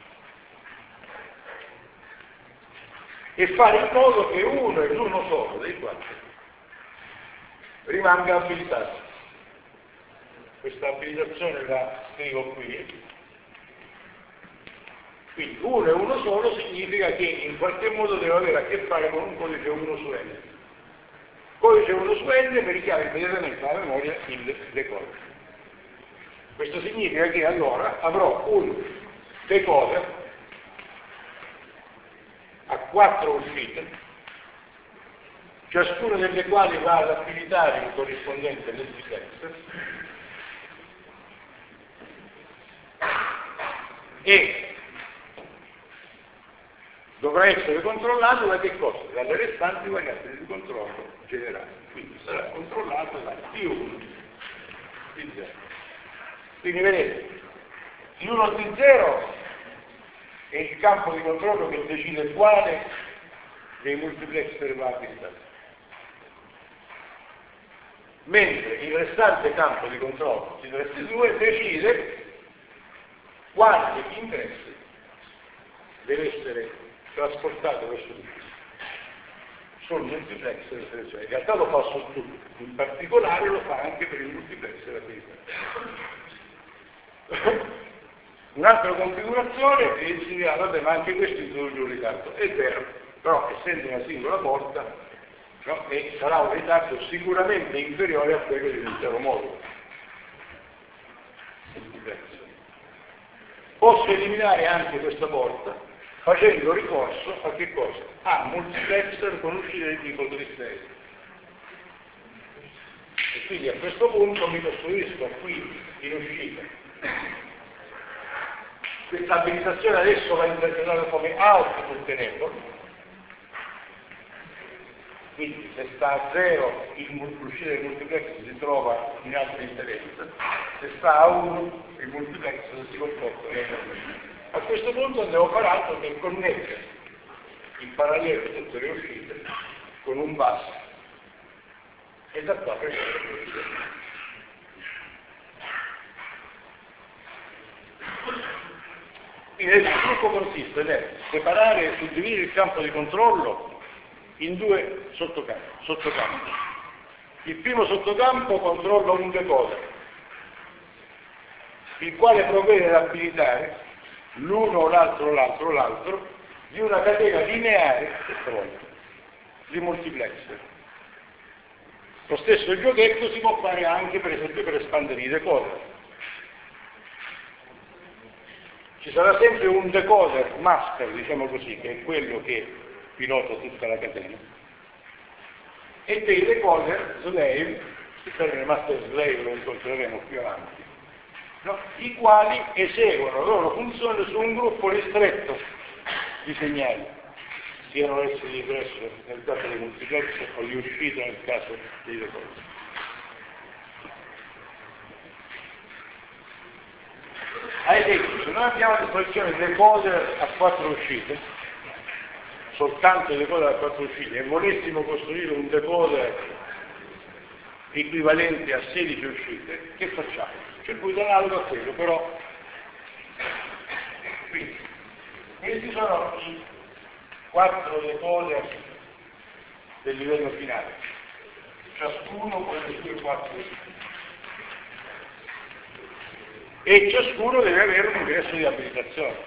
e fare in modo che uno e l'uno solo dei quattro rimanga abilitato. Questa abilitazione la scrivo qui. Quindi uno e uno solo significa che in qualche modo devo avere a che fare con un codice uno su n. Codice uno su n mi richiama immediatamente alla memoria il decoder. Questo significa che allora avrò un decoder a quattro uscite, ciascuna delle quali va ad abilitare il corrispondente multiplexer, e dovrà essere controllato da che cosa? Dalle restanti variabili di controllo generali. Quindi sarà controllato da T uno e T zero. Quindi vedete, T uno e T zero è il campo di controllo che decide quale dei multiplexer va abilitato. Mentre il restante campo di controllo, T tre e T due, decide quale degli ingressi deve essere trasportato verso il sul multiplexer selezionato. In realtà lo fa su tutto, in particolare lo fa anche per il multiplexer abilitato. Un'altra configurazione che si dirà, vabbè, ma anche questo introduce un ritardo. È vero, però essendo una singola porta, no, e sarà un ritardo sicuramente inferiore a quello dell'intero modulo. Posso eliminare anche questa porta facendo ricorso a che cosa? A multiplexer con uscita di tipo tristezza. E quindi a questo punto mi costruisco qui in uscita. Questa abilitazione adesso va interpretata come output enable. Quindi se sta a zero l'uscita del multiplex si trova in alta interenza, se sta a uno il multiplex si comporta in alta interenza. A questo punto devo fare altro che connettere in parallelo tutte le uscite con un bus e da qua prendere le uscite. Quindi il trucco consiste nel separare e suddividere il campo di controllo in due sottocampi, sottocampi. Il primo sottocampo controlla un decoder, il quale provvede ad abilitare l'uno o l'altro o l'altro o l'altro di una catena lineare di multiplexer. Lo stesso giochetto si può fare anche per esempio per espandere i decoder. Ci sarà sempre un decoder master, diciamo così, che è quello che pilota tutta la catena, e dei decoder slave, il termine master slave lo incontreremo più avanti, no? I quali eseguono la loro funzione su un gruppo ristretto di segnali, siano essi di ingresso nel caso dei multiplexer o di uscita nel caso dei decoder. Ad esempio, se noi abbiamo a disposizione decoder a quattro uscite, soltanto decoder a quattro uscite, e volessimo costruire un decoder equivalente a sedici uscite, che facciamo? Circuito analogo a quello, però quindi questi sono i quattro decoder del livello finale, ciascuno con le sue quattro uscite, e ciascuno deve avere un ingresso di abilitazione.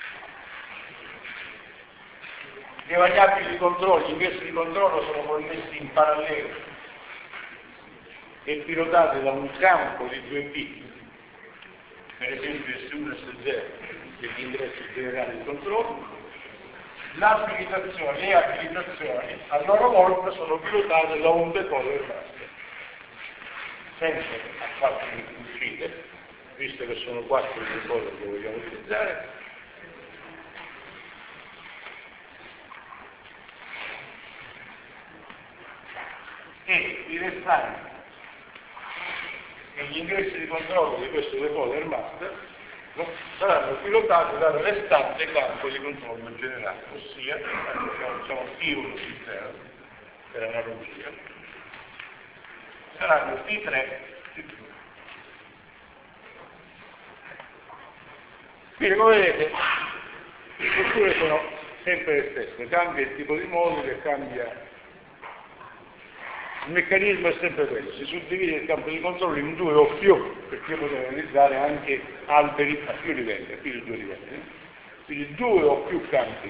Le variabili di controllo, gli ingressi di controllo sono connessi in parallelo e pilotate da un campo di due bit per esempio S uno e S zero degli ingressi generali di controllo. L'abilitazione e abilitazioni a loro volta sono pilotate da un decoder master, sempre a quattro uscite, visto che sono quattro i decoder che vogliamo utilizzare. E i restanti e gli ingressi di controllo di questo decoder master no, saranno pilotati dal restante campo di controllo generale, ossia diciamo T uno T zero per analogia, saranno T tre T due. Quindi come vedete le strutture sono sempre le stesse, cambia il tipo di moduli, cambia il meccanismo, è sempre quello, si suddivide il campo di controllo in due o più, perché potete realizzare anche alberi a più livelli, a più di due livelli, quindi due o più campi.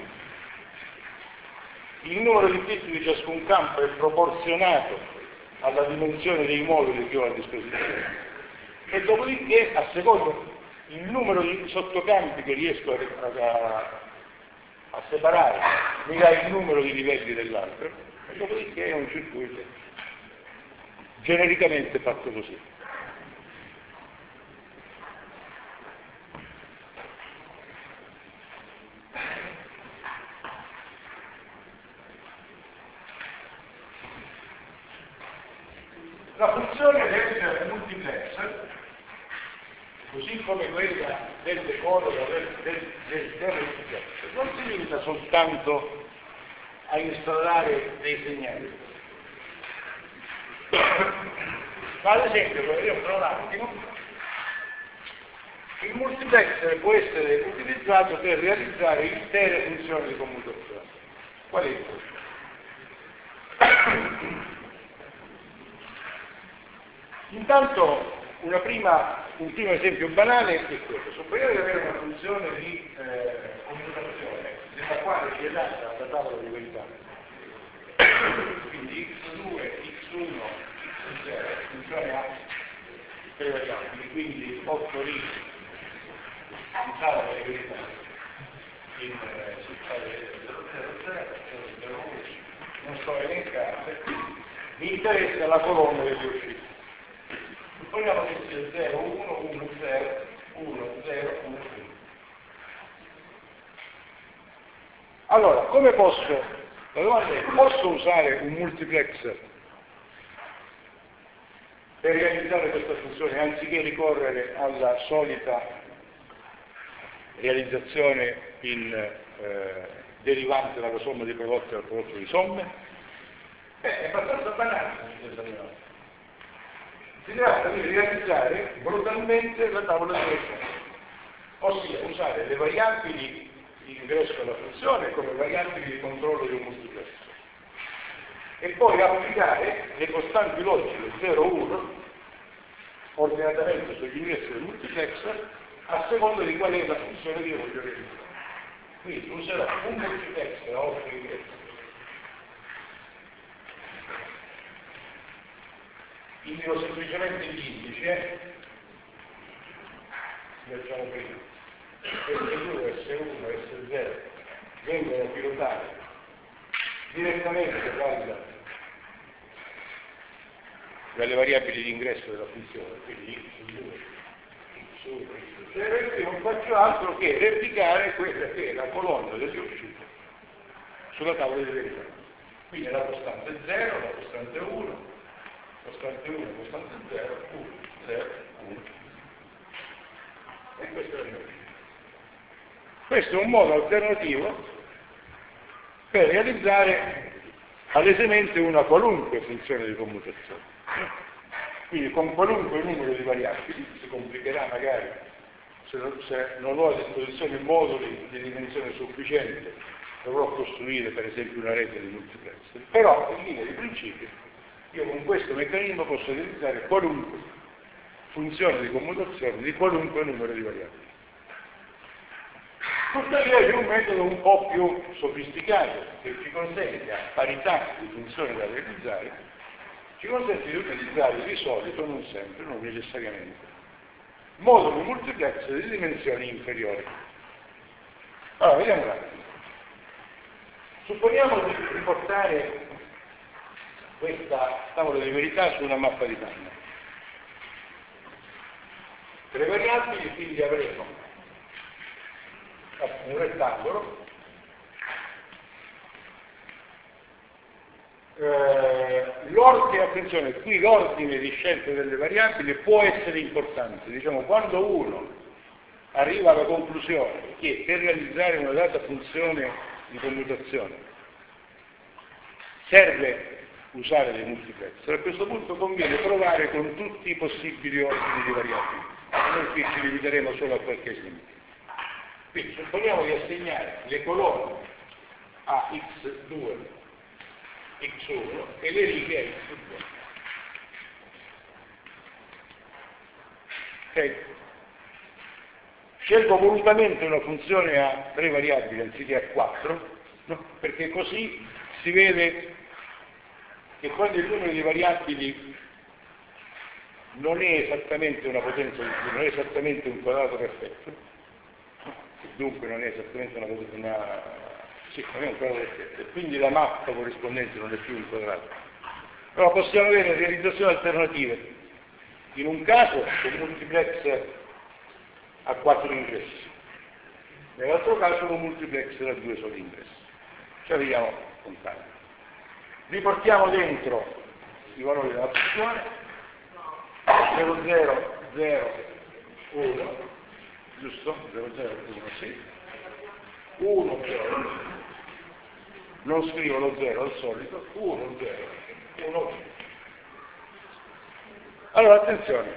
Il numero di pezzi di ciascun campo è proporzionato alla dimensione dei moduli che ho a disposizione e dopodiché, a secondo il numero di sottocampi che riesco a, a, a separare, mi dà il numero di livelli dell'albero e dopodiché è un circuito genericamente fatto così. La funzione del multiplexer, così come quella del decoder o del, del, del, del multiplexer, non si limita soltanto a installare dei segnali. Ma ad esempio, vediamo tra un attimo, il multiplexer può essere utilizzato per realizzare intere funzioni di commutazione. Qual è questo? Intanto una prima, un primo esempio banale è questo. Supponiamo di avere una funzione di eh, commutazione nella quale si è data la tavola di verità. Quindi x due, x uno, x zero, funzione a tre variabili, quindi otto righe di tavola di verità in eh, zero zero zero, zero zero uno, non sto a elencare, mi interessa la colonna delle uscite. Supponiamo che sia zero uno uno zero uno zero uno uno. Allora, come posso? La domanda è, posso usare un multiplexer per realizzare questa funzione anziché ricorrere alla solita realizzazione in eh, derivante dalla somma di prodotti dal prodotto di somme? Beh, è abbastanza banale. Si tratta di realizzare brutalmente la tavola di verità, ossia usare le variabili di ingresso alla funzione come variabili di controllo di un multiplexer e poi applicare le costanti logiche zero uno ordinatamente sugli ingressi del multiplexer a seconda di qual è la funzione che io voglio realizzare. Quindi userò un multiplexer a otto ingressi, indico semplicemente gli indici, eh? Facciamo prima. S due, S uno, S zero vengono pilotati direttamente dal, dalle variabili di ingresso della funzione, quindi x due, x uno, x zero, e non faccio altro che replicare quella che è la colonna delle uscite sulla tavola di verità. Quindi la costante zero, la costante uno, costante uno, costante zero, uno, zero, uno. E questo è il mio. Questo è un modo alternativo per realizzare palesemente una qualunque funzione di commutazione. Quindi con qualunque numero di variabili, si complicherà magari se non, se non ho a disposizione moduli di dimensione sufficiente, dovrò costruire per esempio una rete di multiplexer. Però in linea di principio io con questo meccanismo posso realizzare qualunque funzione di commutazione di qualunque numero di variabili. Tuttavia è un metodo un po' più sofisticato che ci consente, a parità di funzioni da realizzare, ci consente di utilizzare di solito, non sempre, non necessariamente, modulo multiplex di dimensioni inferiori. Allora, vediamo un attimo. Supponiamo di riportare questa tavola di verità su una mappa di panna. Tre variabili, quindi avremo un rettangolo, eh, l'ordine, attenzione, qui l'ordine di scelta delle variabili può essere importante, diciamo quando uno arriva alla conclusione che per realizzare una data funzione di commutazione serve usare dei multiplex, a questo punto conviene provare con tutti i possibili ordini di variabili. Noi qui ci limiteremo solo a qualche esempio. Quindi supponiamo di assegnare le colonne a x due, x uno e le righe a x due. Ok? Scelgo volutamente una funzione a tre variabili anziché a quattro, no? Perché così si vede che quando il numero di variabili non è esattamente una potenza di più, non è esattamente un quadrato perfetto, dunque non è esattamente una potenza, una, sì, non è un quadrato perfetto, e quindi la mappa corrispondente non è più un quadrato. Però possiamo avere realizzazioni alternative. In un caso un multiplex a quattro ingressi, nell'altro caso un multiplex da due soli ingressi. Cioè vediamo con calma. Riportiamo dentro i valori della funzione zero zero zero uno, giusto? zero zero uno, sì. uno zero, non scrivo lo zero al solito, uno zero, uno. Allora attenzione,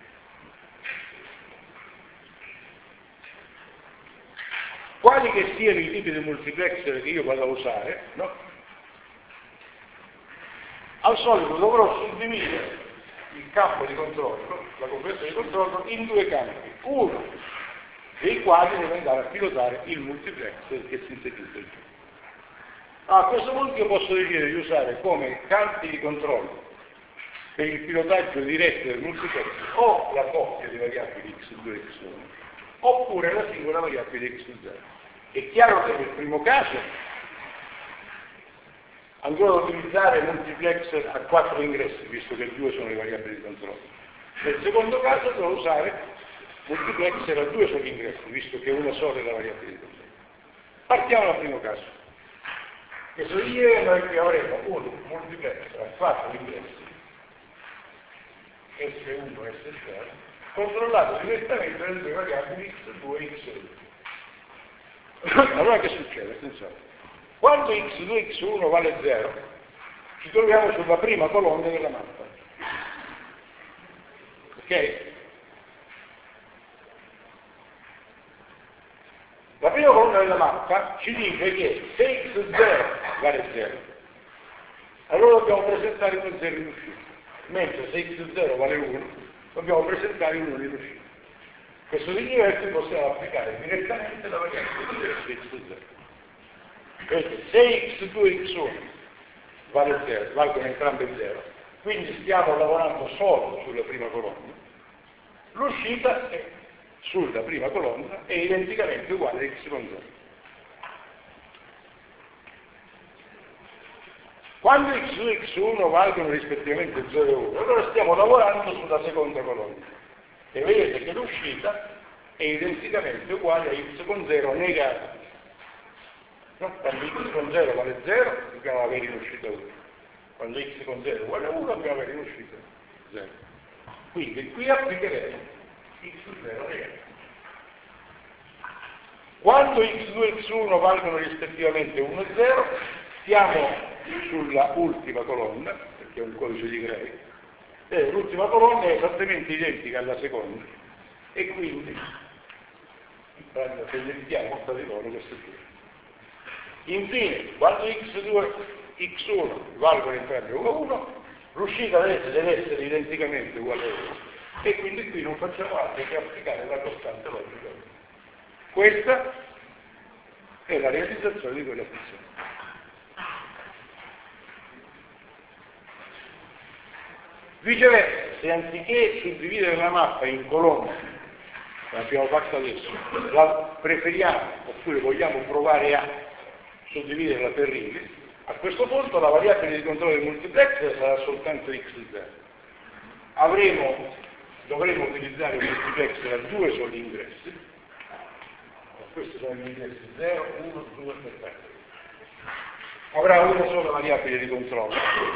quali che siano i tipi di multiplexer che io vado a usare, no? Al solito dovrò suddividere il campo di controllo, la complessa di controllo, in due campi, uno dei quali deve andare a pilotare il multiplex che sintetizza il gioco. A questo punto io posso decidere di usare come campi di controllo per il pilotaggio diretto del multiplex o la coppia di variabili x due e x uno oppure la singola variabile x zero. È chiaro che nel primo caso andrò ad utilizzare multiplex a quattro ingressi, visto che due sono le variabili di controllo. Nel secondo caso dovrò usare multiplex a due soli ingressi, visto che una sola è la variabile di controllo. Partiamo dal primo caso. Questo dire noi qui avremo un multiplex a quattro ingressi, S uno e S zero, controllato direttamente dalle due variabili x due e x uno. Allora che succede? Attenzione. Quando x due e x uno vale zero, ci troviamo sulla prima colonna della mappa. Ok? La prima colonna della mappa ci dice che se x zero vale zero, allora dobbiamo presentare uno zero in uscita, mentre se x zero vale uno, dobbiamo presentare uno in uscita. Questo significa che possiamo applicare direttamente la variabile di x zero. Perché se x due e x uno vale zero, valgono entrambe zero, quindi stiamo lavorando solo sulla prima colonna, l'uscita è sulla prima colonna è identicamente uguale a x con zero. Quando x due e x uno valgono rispettivamente zero e uno, allora stiamo lavorando sulla seconda colonna e vedete che l'uscita è identicamente uguale a x con zero negato. No? Quando x con zero vale zero, dobbiamo avere in uscita uno. Quando x con zero uguale uno, dobbiamo avere in uscita zero. Quindi qui applicheremo x zero negato. Quando x due e x uno valgono rispettivamente uno e zero, stiamo sulla ultima colonna, perché è un codice di Gray, e l'ultima colonna è esattamente identica alla seconda, e quindi presentiamo sta di loro queste due. Infine, quando x due e x uno valgono entrambi uguali a uno, l'uscita deve essere identicamente uguale a uno, e quindi qui non facciamo altro che applicare la costante logica. Questa è la realizzazione di quella funzione. Viceversa, se anziché suddividere la mappa in colonne l'abbiamo fatto adesso, la preferiamo oppure vogliamo provare a suddividerla per righe, a questo punto la variabile di controllo del multiplex sarà soltanto x zero. Avremo, dovremo utilizzare un multiplex per due soli ingressi, questi sono gli ingressi zero, uno, due e tre. Avrà una sola variabile di controllo,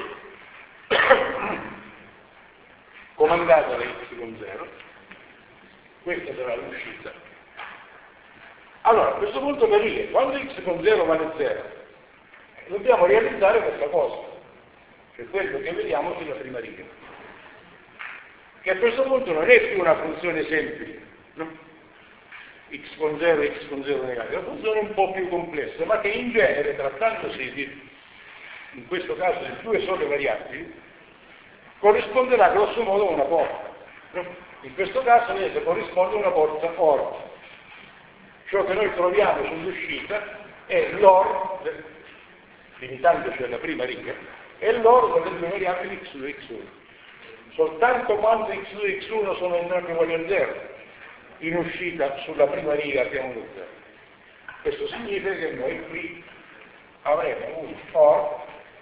comandata da x con zero, questa sarà l'uscita. Allora, a questo punto per dire, quando x con zero vale zero, dobbiamo realizzare questa cosa, cioè quello che vediamo sulla prima riga, che a questo punto non è più una funzione semplice, no? X con zero e x con zero negativo, è una funzione un po' più complessa, ma che in genere, trattandosi di, in questo caso di due sole variabili, corrisponderà grosso modo a una porta. In questo caso vedete, corrisponde a una porta OR. Ciò che noi troviamo sull'uscita è l'O R, limitandoci alla prima riga, è l'O R delle due variabili x due e x uno. Soltanto quando x due e x uno sono entrambi uguali a zero, in uscita sulla prima riga abbiamo lo zero. Questo significa che noi qui avremo un O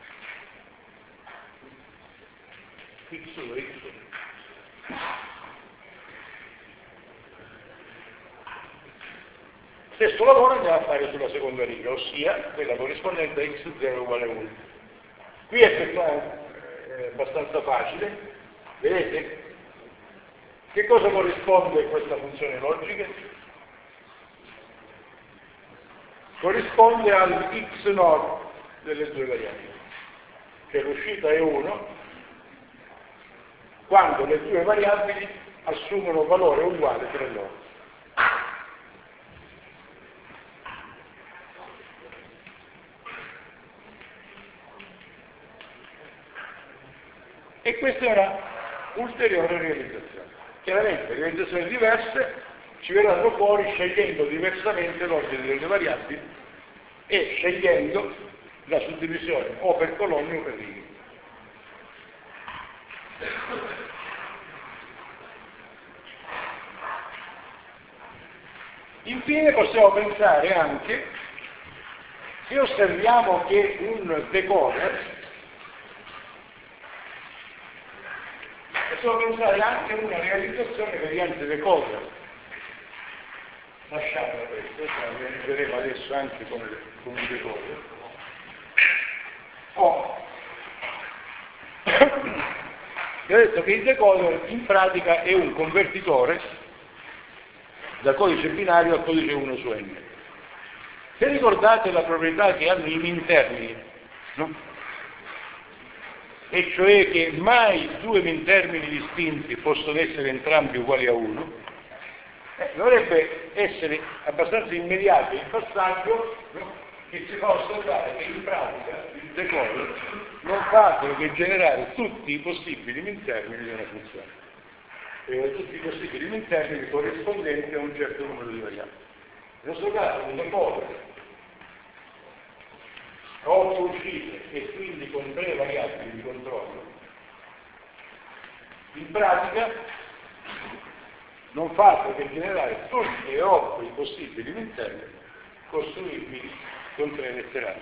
R x due e x uno. Stesso lavoro andiamo a fare sulla seconda riga, ossia quella corrispondente a x zero uguale a uno. Qui è abbastanza facile, vedete? Che cosa corrisponde a questa funzione logica? Corrisponde al x nord delle due variabili, cioè l'uscita è uno quando le due variabili assumono valore uguale tra loro. E questa è una ulteriore realizzazione. Chiaramente realizzazioni diverse ci verranno fuori scegliendo diversamente l'ordine delle variabili e scegliendo la suddivisione o per colonne o per righe. Infine possiamo pensare anche, se osserviamo che un decoder, possiamo pensare anche a una realizzazione mediante decoder. Lasciamo questo, la vedremo adesso anche con, con un decoder. Oh. Vi ho detto che il decoder in pratica è un convertitore da codice binario a codice uno su n. Se ricordate la proprietà che hanno i min termini, no? E cioè che mai due min termini distinti possono essere entrambi uguali a uno, eh, dovrebbe essere abbastanza immediato il passaggio, no? Che si fa osservare che in pratica il decoder non fa altro che generare tutti i possibili min termini di una funzione, e tutti i possibili min termini corrispondenti a un certo numero di variabili. Nel nostro caso un decoder otto uscite e quindi con tre variabili di controllo, in pratica non fa altro che generare tutti e otto i possibili min termini costruibili con tre letterali.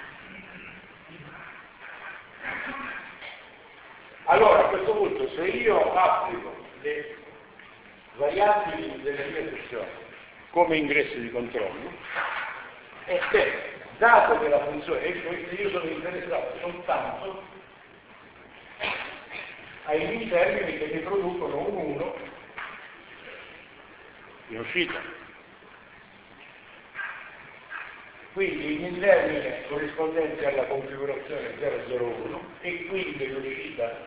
Allora a questo punto, se io applico le variabili della mia sezione come ingressi di controllo, e beh, dato che la funzione, io sono interessato soltanto ai min termini che mi producono un uno in uscita. Quindi il min termine corrispondente alla configurazione zero zero uno e quindi l'uscita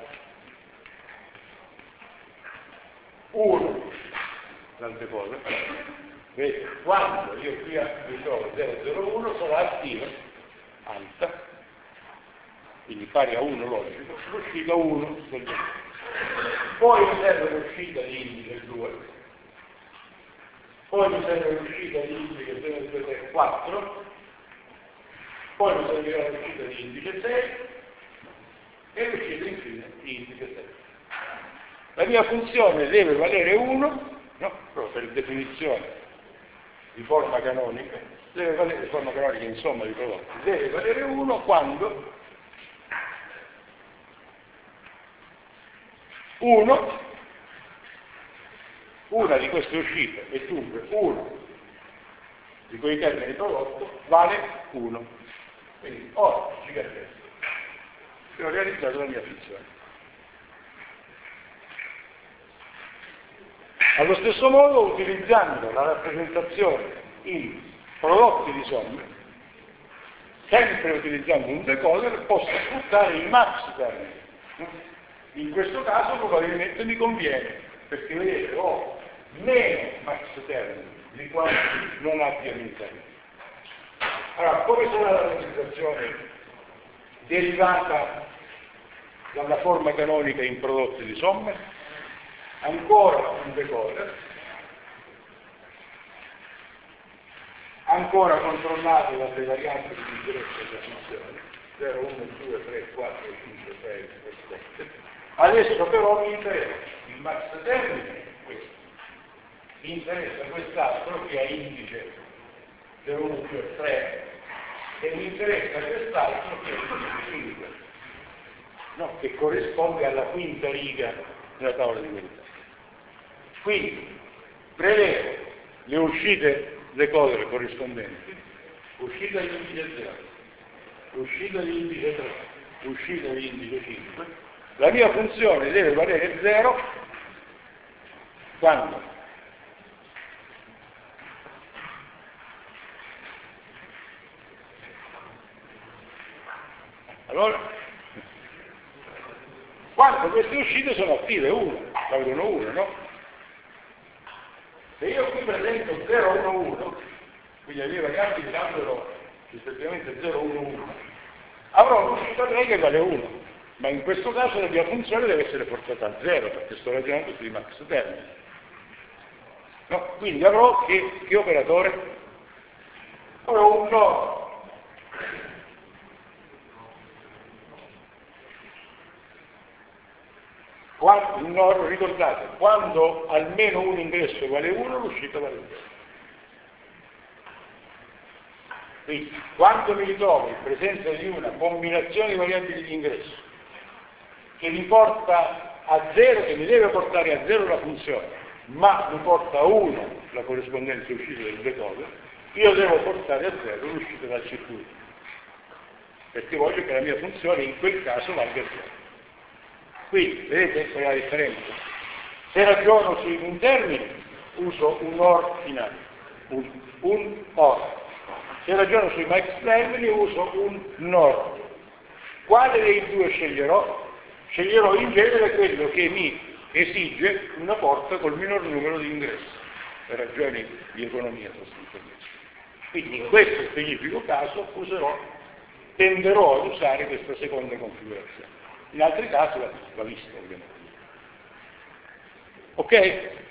uno tante cose. Vedete, quando io qui ritrovo zero zero uno sarà attiva, alta, quindi pari a uno logico, l'uscita uno del due. Poi mi serve l'uscita di indice due, poi mi serve l'uscita di indice zero due tre quattro, poi mi servirà l'uscita di indice sei e l'uscita infine di indice sei. La mia funzione deve valere uno, no? Proprio per definizione di forma canonica, deve valere, di forma canonica insomma di prodotti, deve valere uno quando uno, una di queste uscite, e dunque uno di quei termini di prodotto vale uno. Quindi ora ci capisco che ho realizzato la mia funzione. Allo stesso modo, utilizzando la rappresentazione in prodotti di somme, sempre utilizzando un decoder, posso sfruttare il max termine. In questo caso probabilmente mi conviene, perché vedete ho meno max termini di quanti non abbiano in termini. Allora, come sarà la rappresentazione derivata dalla forma canonica in prodotti di somme? Ancora un decoder, ancora controllato dalle varianti di interesse della funzione zero, uno, due, tre, quattro, cinque, sei, sette. Adesso però mi interessa il max termine, questo. Mi interessa quest'altro che ha indice zero, uno, due, tre e mi interessa quest'altro che è indice cinque, no, che corrisponde alla quinta riga della tavola di verità. Quindi prevedo le uscite decoder corrispondenti, uscita di indice zero, uscita di indice tre, uscita di indice cinque, la mia funzione deve valere zero quando allora quando queste uscite sono attive uno, valgono uno, no? Se io qui presento zero, uno, uno, quindi le mie variabili darebbero rispettivamente zero, uno, uno, avrò un'uscita tre che vale uno, ma in questo caso la mia funzione deve essere portata a zero, perché sto ragionando sui max termini. No? Quindi avrò che, che operatore? Avrò un no. Quando, no, ricordate, quando almeno un ingresso vale uno, l'uscita vale zero. Quindi, quando mi ritrovo in presenza di una combinazione di variabili di ingresso che mi porta a zero, che mi deve portare a zero la funzione, ma mi porta a uno la corrispondente uscita del decoder, io devo portare a zero l'uscita dal circuito, perché voglio che la mia funzione in quel caso valga zero. Quindi, vedete qual è la differenza? Se ragiono sui intermini, uso un OR finale, un, un OR. Se ragiono sui max termini, uso un NOR. Quale dei due sceglierò? Sceglierò in genere quello che mi esige una porta col minor numero di ingressi, per ragioni di economia sostanzialmente. Quindi in questo specifico caso userò, tenderò ad usare questa seconda configurazione. In altri casi va vista ovviamente. Ok?